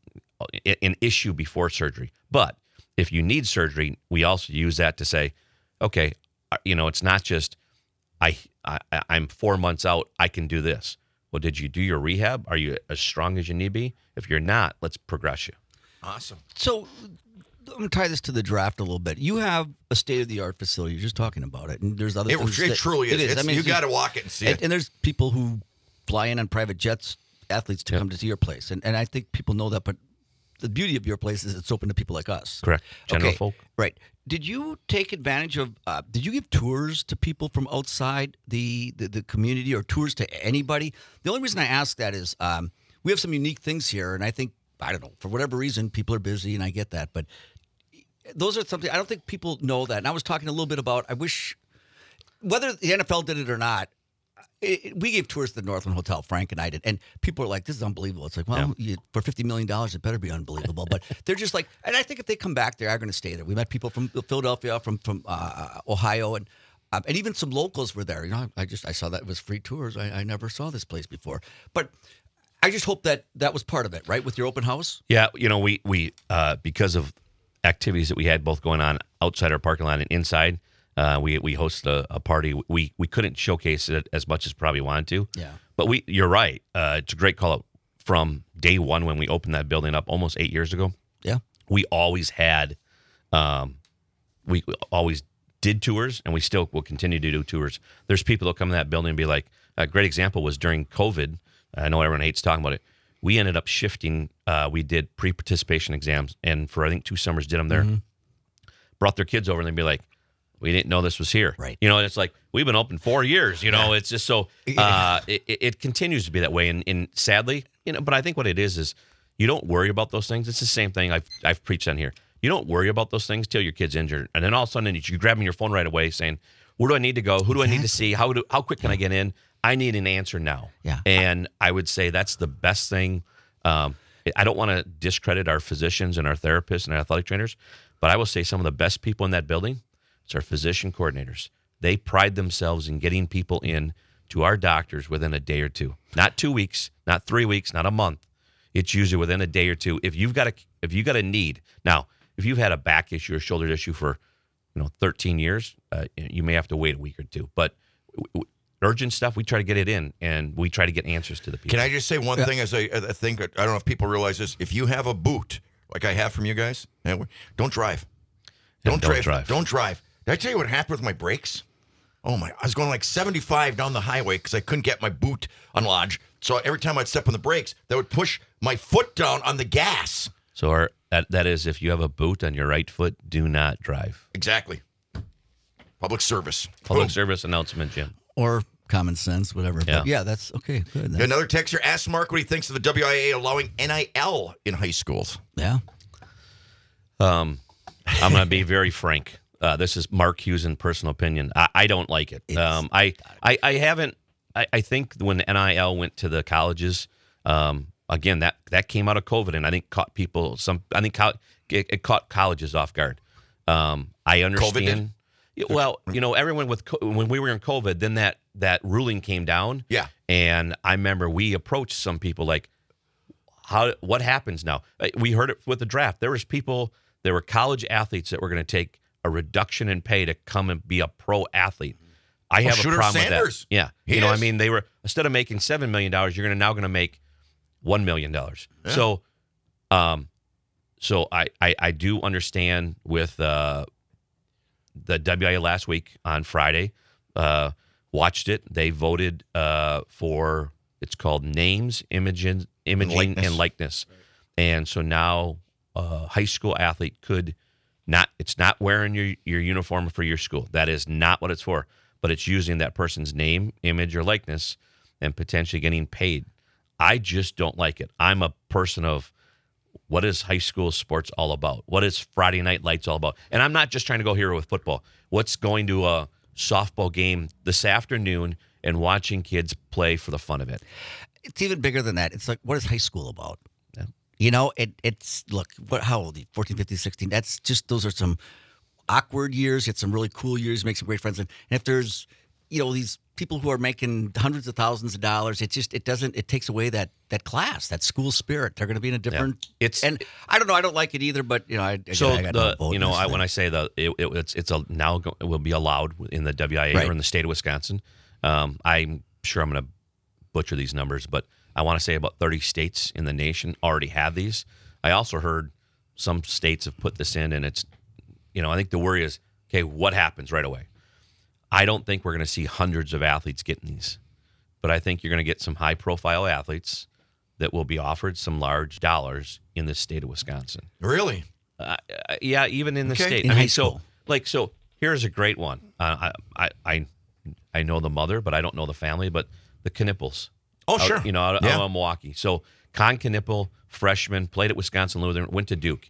Speaker 5: an issue before surgery. But if you need surgery, we also use that to say, okay, you know, it's not just I, I I'm four months out, I can do this. Well, did you do your rehab? Are you as strong as you need to be? If you're not, let's progress you.
Speaker 4: Awesome.
Speaker 6: So I'm going to tie this to the draft a little bit. You have a state-of-the-art facility. You're just talking about it, and there's other
Speaker 4: It,
Speaker 6: things
Speaker 4: it
Speaker 6: that-
Speaker 4: truly is.
Speaker 6: It is.
Speaker 4: It's-
Speaker 6: I mean,
Speaker 4: you
Speaker 6: it's
Speaker 4: got to
Speaker 6: just-
Speaker 4: walk it and see
Speaker 6: and,
Speaker 4: it.
Speaker 6: and there's people who fly in on private jets, athletes to
Speaker 5: Yep.
Speaker 6: come to see your place, and and I think people know that. But the beauty of your place is it's open to people like us.
Speaker 5: Correct. General
Speaker 6: Okay,
Speaker 5: folk.
Speaker 6: Right. Did you take advantage of? Uh, did you give tours to people from outside the, the the community, or tours to anybody? The only reason I ask that is um, we have some unique things here, and I think I don't know for whatever reason people are busy, and I get that, but those are something I don't think people know that. And I was talking a little bit about. I wish whether the N F L did it or not. It, it- we gave tours to the Northland Hotel, Frank and I did, and people are like, "This is unbelievable." It's like, well, you, for fifty million dollars, it better be unbelievable. But they're just like, and I think if they come back, they are going to stay there. We met people from Philadelphia, from from uh, Ohio, and um, and even some locals were there. You know, I just I saw that it was free tours. I, I never saw this place before, but I just hope that that was part of it, right, with your open house.
Speaker 5: Yeah, you know, we we uh, because of activities that we had both going on outside our parking lot and inside, uh, we we hosted a, a party. We we couldn't showcase it as much as probably wanted to.
Speaker 6: Yeah.
Speaker 5: But we, you're right. Uh, it's a great call out from day one when we opened that building up almost eight years ago.
Speaker 6: Yeah.
Speaker 5: We always had, um, we always did tours, and we still will continue to do tours. There's people that come in that building and be like, a great example was during COVID. I know everyone hates talking about it. We ended up shifting. Uh, we did pre-participation exams, and for I think two summers did them there.
Speaker 6: Mm-hmm.
Speaker 5: Brought their kids over, and they'd be like, "We didn't know this was here."
Speaker 6: Right.
Speaker 5: You know, and it's like we've been open four years. You know, it's just so uh, it, it continues to be that way, and, and sadly, you know. But I think what it is is you don't worry about those things. It's the same thing I've I've preached on here. You don't worry about those things till your kid's injured, and then all of a sudden you're grabbing your phone right away, saying, "Where do I need to go? Who do I need to see? How do how quick can I get in? I need an answer now."
Speaker 6: Yeah.
Speaker 5: And I would say that's the best thing. Um, I don't want to discredit our physicians and our therapists and our athletic trainers, but I will say some of the best people in that building, it's our physician coordinators. They pride themselves in getting people in to our doctors within a day or two. Not two weeks, not three weeks, not a month. It's usually within a day or two. If you've got a if you've got a need. Now, if you've had a back issue or shoulder issue for, you know, thirteen years, uh, you may have to wait a week or two. But w- w- urgent stuff, we try to get it in, and we try to get answers to the people.
Speaker 4: Can I just say one thing as I, I think, I don't know if people realize this. If you have a boot, like I have from you guys, don't drive.
Speaker 5: Yeah,
Speaker 4: Don't,
Speaker 5: don't
Speaker 4: drive.
Speaker 5: drive.
Speaker 4: Don't drive. Did I tell you what happened with my brakes? Oh, my. I was going like seventy-five down the highway because I couldn't get my boot unlodged. So every time I'd step on the brakes, that would push my foot down on the gas.
Speaker 5: So our, that that is, if you have a boot on your right foot, do not drive.
Speaker 4: Exactly. Public service.
Speaker 5: Public
Speaker 4: Boom.
Speaker 5: service announcement, Jim.
Speaker 6: Or common sense, whatever.
Speaker 5: Yeah.
Speaker 6: But yeah, that's okay. Good. That's-
Speaker 4: Another texter asked Mark what he thinks of the W I A allowing N I L in high schools.
Speaker 6: yeah.
Speaker 5: Um, I'm going to be very frank. Uh, this is Mark Hughes' personal opinion. I, I don't like it. Um, I, I I haven't. I, I think when N I L went to the colleges, um, again that that came out of COVID, and I think caught people. Some I think co- it, it caught colleges off guard. Um, I understand. Yeah, well, you know, everyone with co- when we were in COVID, then that that ruling came down.
Speaker 4: Yeah.
Speaker 5: And I remember we approached some people like, how what happens now? Uh, We heard it with the draft. There was people, there were college athletes that were going to take a reduction in pay to come and be a pro athlete. I have
Speaker 4: Shooter
Speaker 5: a problem
Speaker 4: Sanders.
Speaker 5: with that. Yeah,
Speaker 4: He
Speaker 5: you know,
Speaker 4: is.
Speaker 5: I mean, they were instead of making seven million dollars, you're going to now going to make one million dollars.
Speaker 4: Yeah.
Speaker 5: So, um, so I, I I do understand with uh, the W I A last week on Friday. Uh, watched it. They voted uh, for it's called names, images, imaging
Speaker 4: Likeness.
Speaker 5: and likeness. And so now a high school athlete could not, it's not wearing your, your uniform for your school. That is not what it's for, but it's using that person's name, image, or likeness and potentially getting paid. I just don't like it. I'm a person of what is high school sports all about? What is Friday Night Lights all about? And I'm not just trying to go here with football. What's going to a softball game this afternoon and watching kids play for the fun of it?
Speaker 6: It's even bigger than that. It's like, what is high school about?
Speaker 5: Yeah.
Speaker 6: You know, it, it's, look, what, how old are you? fourteen, fifteen, sixteen. That's just, those are some awkward years. It's some really cool years, make some great friends. And, and if there's, you know, these people who are making hundreds of thousands of dollars, it just, it doesn't, it takes away that, that class, that school spirit. They're going to be in a different,
Speaker 5: Yeah. It's,
Speaker 6: and I don't know, I don't like it either, but, you know, I, again,
Speaker 5: so
Speaker 6: I got no
Speaker 5: the,
Speaker 6: vote
Speaker 5: you
Speaker 6: in
Speaker 5: know,
Speaker 6: this
Speaker 5: I,
Speaker 6: thing.
Speaker 5: when I say that it, it, it's, it's a, now go, it will be allowed in the W I A
Speaker 6: Right.
Speaker 5: or in the state of Wisconsin. Um, I'm sure I'm going to butcher these numbers, but I want to say about thirty states in the nation already have these. I also heard some states have put this in, and it's, you know, I think the worry is, okay, what happens right away? I don't think we're going to see hundreds of athletes getting these, but I think you're going to get some high-profile athletes that will be offered some large dollars in the state of Wisconsin.
Speaker 4: Really?
Speaker 5: Uh, uh, yeah, even in the
Speaker 4: Okay.
Speaker 5: state.
Speaker 6: In
Speaker 5: I
Speaker 6: high
Speaker 5: mean, so
Speaker 6: school.
Speaker 5: like, so here's a great one. Uh, I, I, I, I know the mother, but I don't know the family. But the Knipples.
Speaker 4: Oh,
Speaker 5: out-
Speaker 4: sure.
Speaker 5: You know, out,
Speaker 4: Yeah.
Speaker 5: out of Milwaukee. So Con Knipple, freshman, played at Wisconsin Lutheran, went to Duke.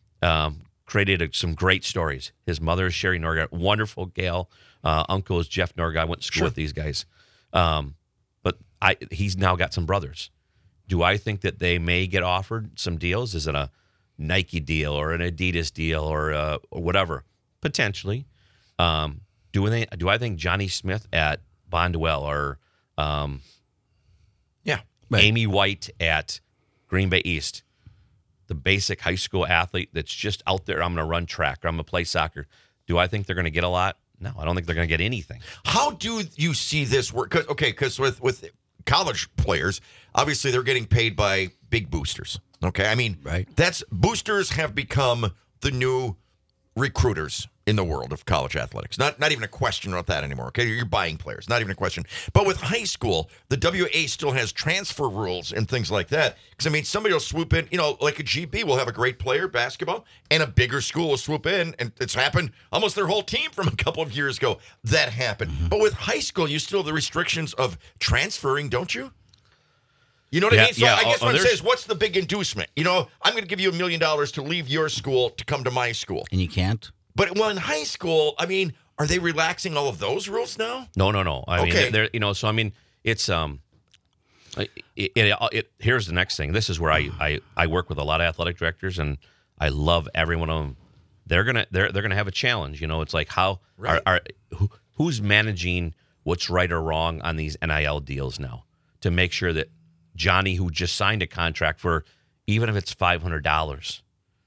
Speaker 5: Um, created a, some great stories. His mother is Sherry Norgard, wonderful gal. Uh, uncle is Jeff Norgard. I went to school
Speaker 4: Sure.
Speaker 5: with these guys. Um, but I, he's now got some brothers. Do I think that they may get offered some deals? Is it a Nike deal or an Adidas deal or, uh, or whatever? Potentially. Um, do they? Do I think Johnny Smith at Bondwell or um,
Speaker 4: Yeah.
Speaker 6: Right.
Speaker 5: Amy White at Green Bay East, the basic high school athlete that's just out there, I'm going to run track or I'm going to play soccer. Do I think they're going to get a lot? No, I don't think they're going to get anything.
Speaker 4: How do you see this work? 'Cause- okay, because with, with college players, obviously they're getting paid by big boosters. Okay, I mean,
Speaker 6: Right.
Speaker 4: that's boosters have become the new recruiters in the world of college athletics. Not not even a question about that anymore. Okay, you're buying players, not even a question. But with high school, the W A still has transfer rules and things like that. Because I mean, somebody will swoop in. You know, like a G P will have a great player basketball, and a bigger school will swoop in, and it's happened almost their whole team from a couple of years ago. That happened. But with high school, you still have the restrictions of transferring, don't you? You know what I
Speaker 5: Yeah,
Speaker 4: mean? So
Speaker 5: yeah.
Speaker 4: I guess
Speaker 5: Oh,
Speaker 4: what I'm
Speaker 5: there's-
Speaker 4: saying is, what's the big inducement? You know, I'm going to give you a million dollars to leave your school to come to my school.
Speaker 6: And you can't?
Speaker 4: But well, in high school, I mean, are they relaxing all of those rules now?
Speaker 5: No, no, no. I
Speaker 4: Okay.
Speaker 5: mean, they're, you know, so I mean, it's um, it, it, it, here's the next thing. This is where I, I I work with a lot of athletic directors, and I love every one of them. They're gonna they're they're gonna have a challenge. You know, it's like how
Speaker 4: Right.
Speaker 5: are, are who, who's managing what's right or wrong on these N I L deals now to make sure that Johnny, who just signed a contract for even if it's five hundred dollars,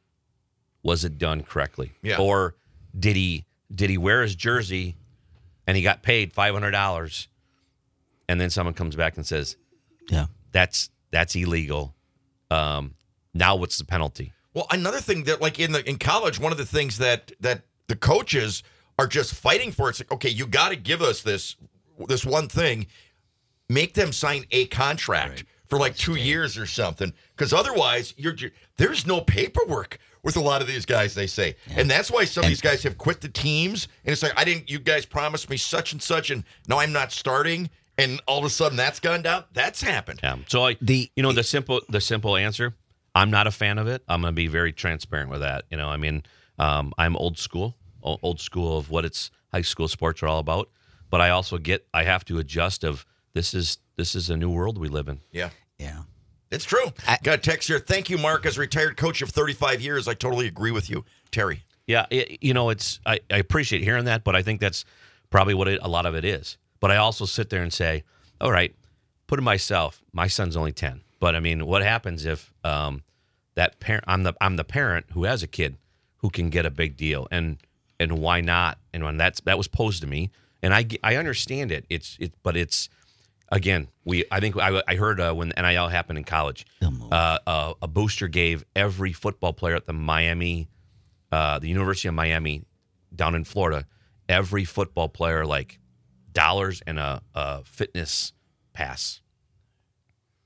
Speaker 5: was it done correctly?
Speaker 4: Yeah.
Speaker 5: Or did he did he wear his jersey and he got paid five hundred dollars, and then someone comes back and says
Speaker 6: Yeah.
Speaker 5: that's that's illegal. Um, now what's the penalty?
Speaker 4: Well, another thing that, like in the in college, one of the things that that the coaches are just fighting for. It's like, okay, you got to give us this this one thing, make them sign a contract for like two years or something, because otherwise, you're ju- there's no paperwork with a lot of these guys. They say, and that's why some of these guys have quit the teams. And it's like, I didn't. You guys promised me such and such, and now I'm not starting. And all of a sudden, that's gone down. That's happened.
Speaker 5: Yeah. So I,
Speaker 6: The-
Speaker 5: you know, the simple the simple answer. I'm not a fan of it. I'm going to be very transparent with that. You know, I mean, um, I'm old school, o- old school of what it's high school sports are all about. But I also get I have to adjust. Of this is this is a new world we live in.
Speaker 4: Yeah.
Speaker 6: Yeah.
Speaker 4: It's true.
Speaker 6: I-
Speaker 4: Got a text here. Thank you, Mark. As a retired coach of thirty-five years, I totally agree with you. Terry.
Speaker 5: Yeah, it, you know, it's I, I appreciate hearing that, but I think that's probably what it, a lot of it is. But I also sit there and say, all right, put it myself. My son's only ten, but I mean, what happens if um, that parent? I'm the I'm the parent who has a kid who can get a big deal, and and why not? And when that's that was posed to me, and I I understand it. It's it, but it's again, we I think I, I heard uh, when N I L happened in college, uh, uh, a booster gave every football player at the Miami. Uh, the University of Miami down in Florida, every football player like dollars and a, a fitness pass.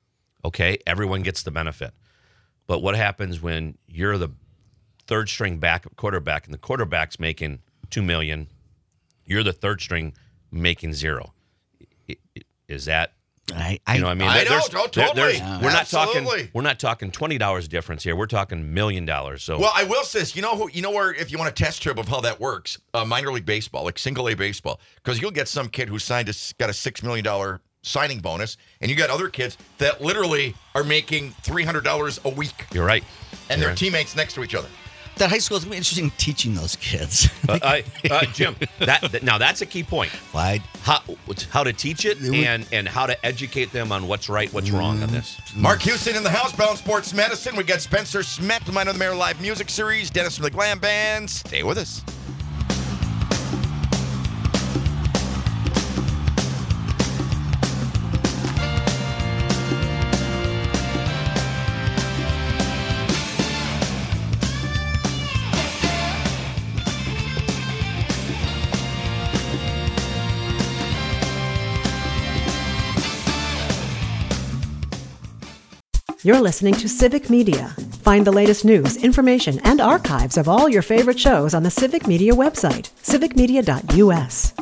Speaker 5: Okay, everyone gets the benefit. But what happens when you're the third string back quarterback and the quarterback's making two million dollars, you're the third string making zero? Is that,
Speaker 6: I, I,
Speaker 5: you know what I mean?
Speaker 4: I know,
Speaker 5: There's-
Speaker 4: don't-
Speaker 5: there-
Speaker 4: totally.
Speaker 5: there's- We're not
Speaker 4: Absolutely.
Speaker 5: talking we're not talking twenty dollars difference here. We're talking million dollars. So
Speaker 4: Well, I will say this. You know who? You know where? If you want a test trip of how that works, uh, minor league baseball, like single A baseball, because you'll get some kid who signed a, got a six million dollar signing bonus, and you got other kids that literally are making three hundred dollars a week,
Speaker 5: you're right.
Speaker 4: and
Speaker 5: You're
Speaker 4: they're
Speaker 5: right.
Speaker 4: teammates next to each other.
Speaker 6: that high school is going to be interesting teaching those kids.
Speaker 5: Uh, I, uh, Jim, that, that now that's a key point.
Speaker 6: Why?
Speaker 5: How how to teach it and and how to educate them on what's right, what's wrong on this.
Speaker 4: Mark Houston in the house, Balanced Sports Medicine. We got Spencer Smet, the Mind of the Mayor live music series. Dennis from the Glam Band. Stay with us.
Speaker 1: You're listening to Civic Media. Find the latest news, information, and archives of all your favorite shows on the Civic Media website, civic media dot u s.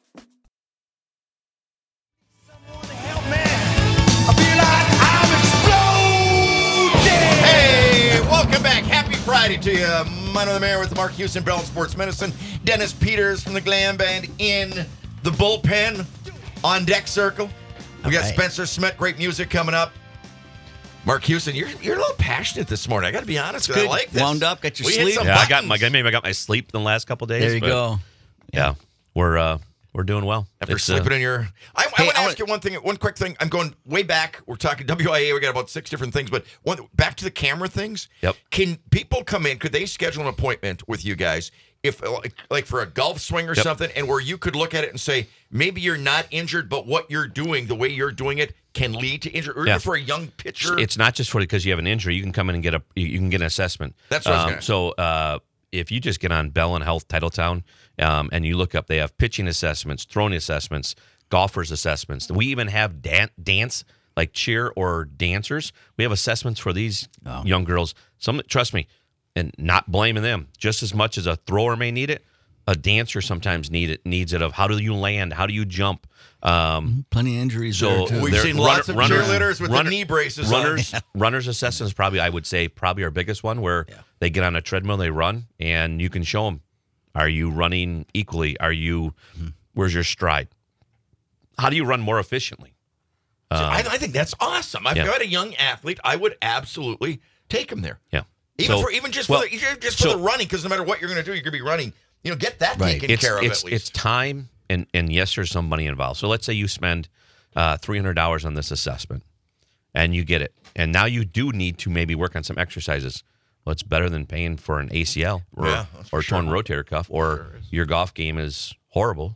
Speaker 4: Hey, welcome back. Happy Friday to you. Mind of the Mayor with Mark Houston, Balanced Sports Medicine. Dennis Peters from the Glam Band in the bullpen on deck circle. We got
Speaker 6: Okay.
Speaker 4: Spencer Smet, great music coming up. Mark Houston, you're you're a little passionate this morning. I got to be honest. I
Speaker 6: good.
Speaker 4: like this.
Speaker 6: Wound up, got your
Speaker 4: We hit
Speaker 6: sleep.
Speaker 4: some
Speaker 5: Yeah, I got my
Speaker 4: buttons.
Speaker 5: maybe I got my sleep in the last couple days.
Speaker 6: There you
Speaker 5: but,
Speaker 6: go.
Speaker 5: Yeah, we're uh, we're doing well.
Speaker 4: After
Speaker 5: It's, uh,
Speaker 4: sleeping in your, I, I
Speaker 6: Hey,
Speaker 4: want to
Speaker 6: I
Speaker 4: ask you one thing, one quick thing. I'm going way back. We're talking W I A. We got about six different things, but one back to the camera things.
Speaker 5: Yep.
Speaker 4: Can people come in? Could they schedule an appointment with you guys, if like, like for a golf swing or
Speaker 5: Yep.
Speaker 4: something, and where you could look at it and say maybe you're not injured, but what you're doing, the way you're doing it, can lead to injury, or
Speaker 5: Yeah.
Speaker 4: even for a young pitcher.
Speaker 5: It's not just for because you have an injury. You can come in and get a you can get an assessment.
Speaker 4: That's what I was
Speaker 5: um,
Speaker 4: gonna-
Speaker 5: So uh, if you just get on Bellin Health Titletown um, and you look up, they have pitching assessments, throwing assessments, golfers assessments. We even have dan- dance like cheer or dancers. We have assessments for these
Speaker 6: Oh.
Speaker 5: young girls. Some trust me, and not blaming them just as much as a thrower may need it. A dancer sometimes need it needs it of how do you land, how do you jump. Um,
Speaker 6: Plenty of injuries.
Speaker 5: So
Speaker 6: there, too.
Speaker 4: We've
Speaker 5: they're-
Speaker 4: seen
Speaker 5: runner-
Speaker 4: lots of
Speaker 5: runners-
Speaker 4: cheerleaders with
Speaker 5: runner-
Speaker 4: the knee braces on.
Speaker 5: runners runners assessments probably I would say probably our biggest one where they get on a treadmill, they run, and you can show them, are you running equally? Are you where's your stride? How do you run more efficiently?
Speaker 4: So I, I think that's awesome. I've
Speaker 5: yeah.
Speaker 4: got a young athlete. I would absolutely take him there.
Speaker 5: Yeah.
Speaker 4: Even
Speaker 5: So-
Speaker 4: for even just
Speaker 5: well,
Speaker 4: for the, even just for
Speaker 5: so-
Speaker 4: the running, because no matter what you're going to do, you're going to be running. You know, get that
Speaker 6: Right.
Speaker 4: taken
Speaker 5: It's
Speaker 4: care of
Speaker 5: it's
Speaker 4: at least.
Speaker 5: it's time and and yes, there's some money involved. So let's say you spend uh, three hundred dollars on this assessment, and you get it, and now you do need to maybe work on some exercises. Well, it's better than paying for an A C L or
Speaker 4: Yeah, that's for
Speaker 5: or torn
Speaker 4: sure.
Speaker 5: rotator cuff, or your golf game is horrible.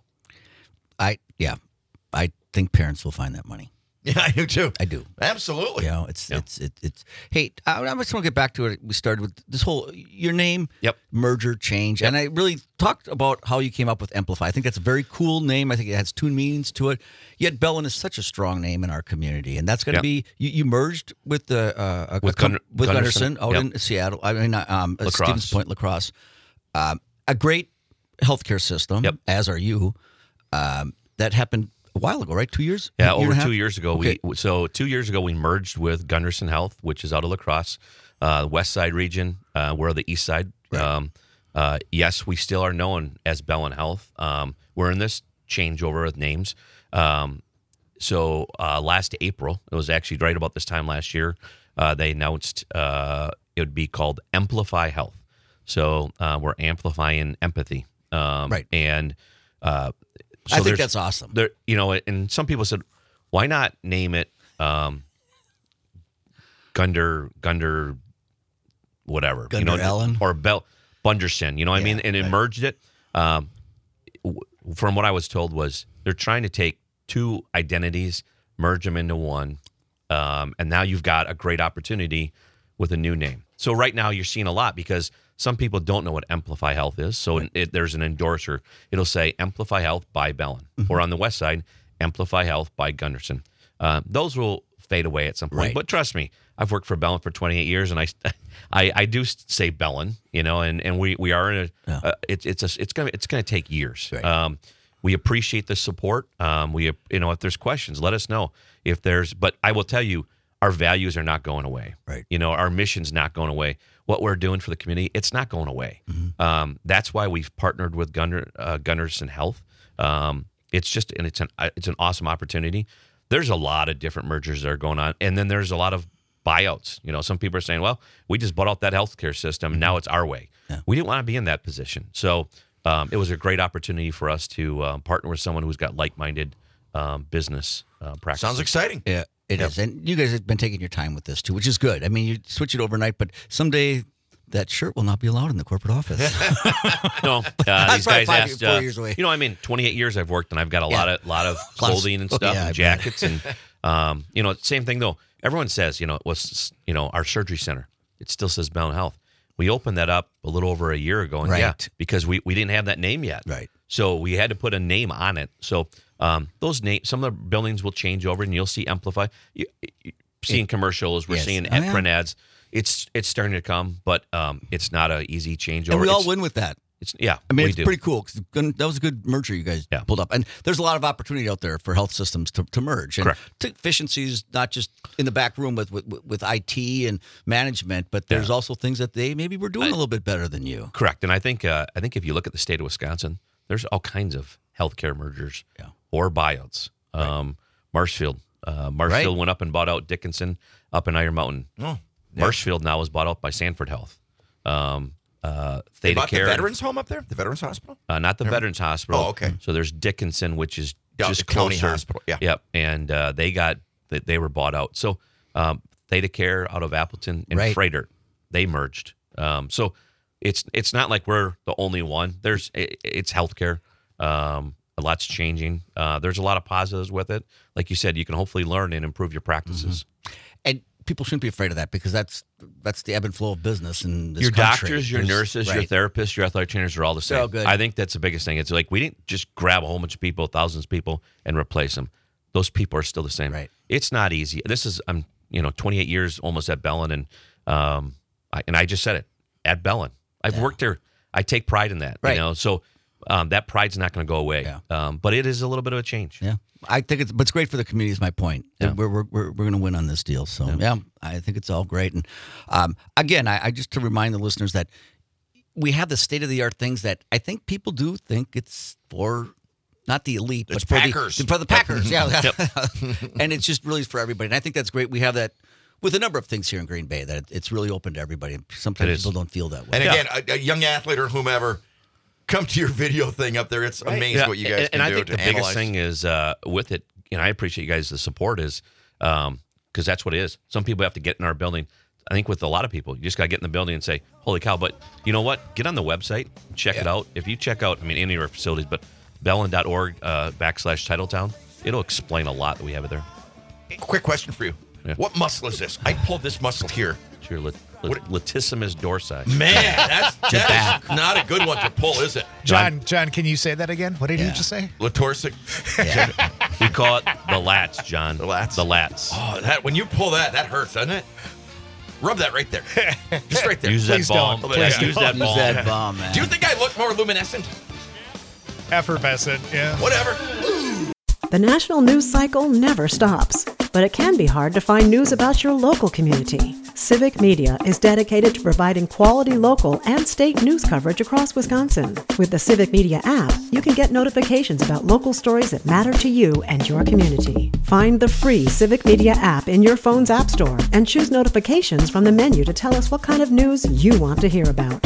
Speaker 6: I yeah, I think parents will find that money.
Speaker 4: Yeah, I do too.
Speaker 6: I do.
Speaker 4: Absolutely.
Speaker 6: You know, it's
Speaker 5: Yeah.
Speaker 6: it's it, it's. Hey, I, I just want to get back to it. We started with this whole your name,
Speaker 5: Yep.
Speaker 6: merger change, and I really talked about how you came up with Amplify. I think that's a very cool name. I think it has two meanings to it. Yet Bellin is such a strong name in our community, and that's going to
Speaker 5: Yep.
Speaker 6: be you, you merged with the uh, a,
Speaker 5: With
Speaker 6: a com-
Speaker 5: Gunn-
Speaker 6: with
Speaker 5: Gunderson.
Speaker 6: Gunderson out
Speaker 5: Yep.
Speaker 6: in Seattle. I mean, uh, um, uh,
Speaker 5: Lacrosse.
Speaker 6: Stevens Point Lacrosse, um, a great healthcare system.
Speaker 5: Yep.
Speaker 6: As are you. Um, that happened a while ago, right? Two years.
Speaker 5: Yeah,
Speaker 6: Year and
Speaker 5: over
Speaker 6: a half?
Speaker 5: two years ago.
Speaker 6: Okay.
Speaker 5: We so two years ago we merged with Gunderson Health, which is out of La Crosse, uh, West Side region. Uh, we're the East Side. Um, uh, yes, we still are known as Bellin Health. Um, we're in this changeover of names. Um, so uh, last April, it was actually right about this time last year, uh, they announced uh, it would be called Amplify Health. So uh, we're amplifying empathy. Um,
Speaker 6: Right.
Speaker 5: And uh, so
Speaker 6: I think
Speaker 5: there's-
Speaker 6: that's awesome.
Speaker 5: there, you know, and some people said, why not name it um, Gunder, Gunder, whatever, you know,
Speaker 6: Gunder Allen?
Speaker 5: or Bell Bunderson, you know what I mean? And it
Speaker 6: right.
Speaker 5: merged it. Um, w- from what I was told was they're trying to take two identities, merge them into one, um, and now you've got a great opportunity with a new name. So right now you're seeing a lot because some people don't know what Amplify Health is. So it, there's an endorser. It'll say Amplify Health by Bellin, or on the west side, Amplify Health by Gunderson. Uh, those will fade away at some point.
Speaker 6: Right.
Speaker 5: But trust me, I've worked for Bellin for twenty-eight years, and I, I, I do say Bellin, you know, and, and we, we are in a,
Speaker 6: Yeah.
Speaker 5: uh, it's it's a, it's gonna it's gonna take years.
Speaker 6: Right.
Speaker 5: Um, we appreciate the support. Um, we you know if there's questions, let us know. If there's, but I will tell you, our values are not going away.
Speaker 6: Right.
Speaker 5: You know, our mission's not going away. What we're doing for the community, it's not going away.
Speaker 6: Mm-hmm.
Speaker 5: Um, that's why we've partnered with Gunner uh, Gunderson Health. Um, it's just and it's an it's an awesome opportunity. There's a lot of different mergers that are going on, and then there's a lot of buyouts. You know, some people are saying, "Well, we just bought out that healthcare system, and now it's our way."
Speaker 6: Yeah.
Speaker 5: We didn't want to be in that position, so um, it was a great opportunity for us to um, partner with someone who's got like-minded um, business uh, practices.
Speaker 4: Sounds exciting.
Speaker 6: Yeah, it is. And you guys have been taking your time with this too, which is good. I mean, you switch it overnight, but someday that shirt will not be allowed in the corporate office.
Speaker 5: No, uh, these
Speaker 6: probably
Speaker 5: guys
Speaker 6: five-
Speaker 5: asked.
Speaker 6: four
Speaker 5: Uh,
Speaker 6: years away.
Speaker 5: You know, I mean, twenty-eight years I've worked, and I've got a
Speaker 6: Yeah.
Speaker 5: lot of lot of clothing and
Speaker 6: Oh,
Speaker 5: stuff,
Speaker 6: yeah, I
Speaker 5: and
Speaker 6: bet.
Speaker 5: jackets, and um, you know, same thing though. Everyone says, you know, it was you know our surgery center. It still says Bellin Health. We opened that up a little over a year ago, and yeah,
Speaker 6: Right.
Speaker 5: because we, we didn't have that name yet,
Speaker 6: Right.
Speaker 5: So we had to put a name on it. So um, those names, some of the buildings will change over, and you'll see Amplify. You, you, seeing commercials, we're
Speaker 6: Yes.
Speaker 5: seeing
Speaker 6: Oh,
Speaker 5: ad
Speaker 6: yeah.
Speaker 5: print ads. It's it's starting to come, but um, it's not an easy changeover.
Speaker 6: And we all
Speaker 5: It's-
Speaker 6: win with that.
Speaker 5: It's yeah.
Speaker 6: I mean,
Speaker 5: we
Speaker 6: it's
Speaker 5: do.
Speaker 6: pretty cool. 'Cause that was a good merger you guys
Speaker 5: Yeah.
Speaker 6: pulled up. And there's a lot of opportunity out there for health systems to, to merge. And
Speaker 5: Correct.
Speaker 6: to efficiencies, not just in the back room with, with, with I T and management, but there's
Speaker 5: Yeah.
Speaker 6: also things that they maybe were doing a little bit better than you.
Speaker 5: Correct, and I think uh, I think if you look at the state of Wisconsin, there's all kinds of healthcare mergers
Speaker 6: Yeah.
Speaker 5: or buyouts. Um, Marshfield, uh, Marshfield
Speaker 6: Right.
Speaker 5: went up and bought out Dickinson up in Iron Mountain.
Speaker 4: Oh,
Speaker 5: Marshfield now was bought out by Sanford Health. Um, uh,
Speaker 4: They
Speaker 5: Theta
Speaker 4: bought
Speaker 5: Care,
Speaker 4: the Veterans Home up there? The Veterans Hospital?
Speaker 5: uh, not the Veterans Hospital.
Speaker 4: Oh, okay.
Speaker 5: So there's Dickinson, which is
Speaker 4: Yeah,
Speaker 5: just
Speaker 4: the county
Speaker 5: closer.
Speaker 4: hospital, yeah.
Speaker 5: Yep, and uh, they got they, they were bought out. So um, Theta Care out of Appleton and
Speaker 6: Right.
Speaker 5: Freighter, they merged. Um, so it's it's not like we're the only one. There's it, it's healthcare. Um, a lot's changing. Uh, there's a lot of positives with it. Like you said, you can hopefully learn and improve your practices.
Speaker 6: And people shouldn't be afraid of that because that's that's the ebb and flow of business in this
Speaker 5: Your
Speaker 6: country.
Speaker 5: doctors, your
Speaker 6: There's-
Speaker 5: nurses, your
Speaker 6: right.
Speaker 5: therapists, your athletic trainers are all the same.
Speaker 6: all good.
Speaker 5: I think that's the biggest thing. It's like we didn't just grab a whole bunch of people, thousands of people, and replace them. Those people are still the same.
Speaker 6: Right.
Speaker 5: It's not easy. This is I'm you know twenty-eight years almost at Bellin, and um I, and I just said it at Bellin. I've worked there. I take pride in that.
Speaker 6: Right.
Speaker 5: You know, so um, that pride's not going to go away.
Speaker 6: Yeah.
Speaker 5: Um, but it is a little bit of a change.
Speaker 6: Yeah, I think it's, but it's great for the community. Is my point.
Speaker 5: Yeah.
Speaker 6: We're we're we're, we're going to win on this deal. So yeah. I think it's all great. And um, again, I, I just to remind the listeners that we have the state of the art things that I think people do think it's for not the elite,
Speaker 4: It's
Speaker 6: but for
Speaker 4: Packers.
Speaker 6: the for the Packers. Yeah, and it's just really for everybody. And I think that's great. We have that with a number of things here in Green Bay that it's really open to everybody. Sometimes
Speaker 5: It is.
Speaker 6: people don't feel that way.
Speaker 4: And again, a, a young athlete or whomever, come to your video thing up there. It's amazing
Speaker 5: Yeah,
Speaker 4: what you guys
Speaker 5: and,
Speaker 4: can
Speaker 5: and
Speaker 4: do
Speaker 5: I think
Speaker 4: to
Speaker 5: the biggest
Speaker 4: analyze.
Speaker 5: thing is uh, with it, and I appreciate you guys the support is because that's what it is. Some people have to get in our building. I think with a lot of people, you just got to get in the building and say, "Holy cow!" But you know what? Get on the website, check it out. If you check out, I mean, any of our facilities, but bellin dot org uh, backslash Titletown, it'll explain a lot that we have it there.
Speaker 4: Quick question for you.
Speaker 5: Yeah.
Speaker 4: What muscle is this? I pulled this muscle here.
Speaker 5: It's your lat- lat- latissimus dorsi.
Speaker 4: Man, that's, that's not a good one to pull, is it?
Speaker 7: John, John, can you say that again? What did you just say?
Speaker 4: Latorsic.
Speaker 5: We call it the lats, John.
Speaker 4: The lats?
Speaker 5: The lats.
Speaker 4: Oh, that when you pull that, that hurts, doesn't it? Rub that right there. Just right there.
Speaker 5: Use that
Speaker 7: Please
Speaker 5: balm.
Speaker 7: don't.
Speaker 5: Yeah,
Speaker 7: Please
Speaker 5: use that
Speaker 6: Use
Speaker 5: balm.
Speaker 6: that bomb, man.
Speaker 4: Do you think I look more luminescent?
Speaker 7: Effervescent, yeah.
Speaker 4: Whatever.
Speaker 1: The national news cycle never stops, but it can be hard to find news about your local community. Civic Media is dedicated to providing quality local and state news coverage across Wisconsin. With the Civic Media app, you can get notifications about local stories that matter to you and your community. Find the free Civic Media app in your phone's app store and choose notifications from the menu to tell us what kind of news you want to hear about.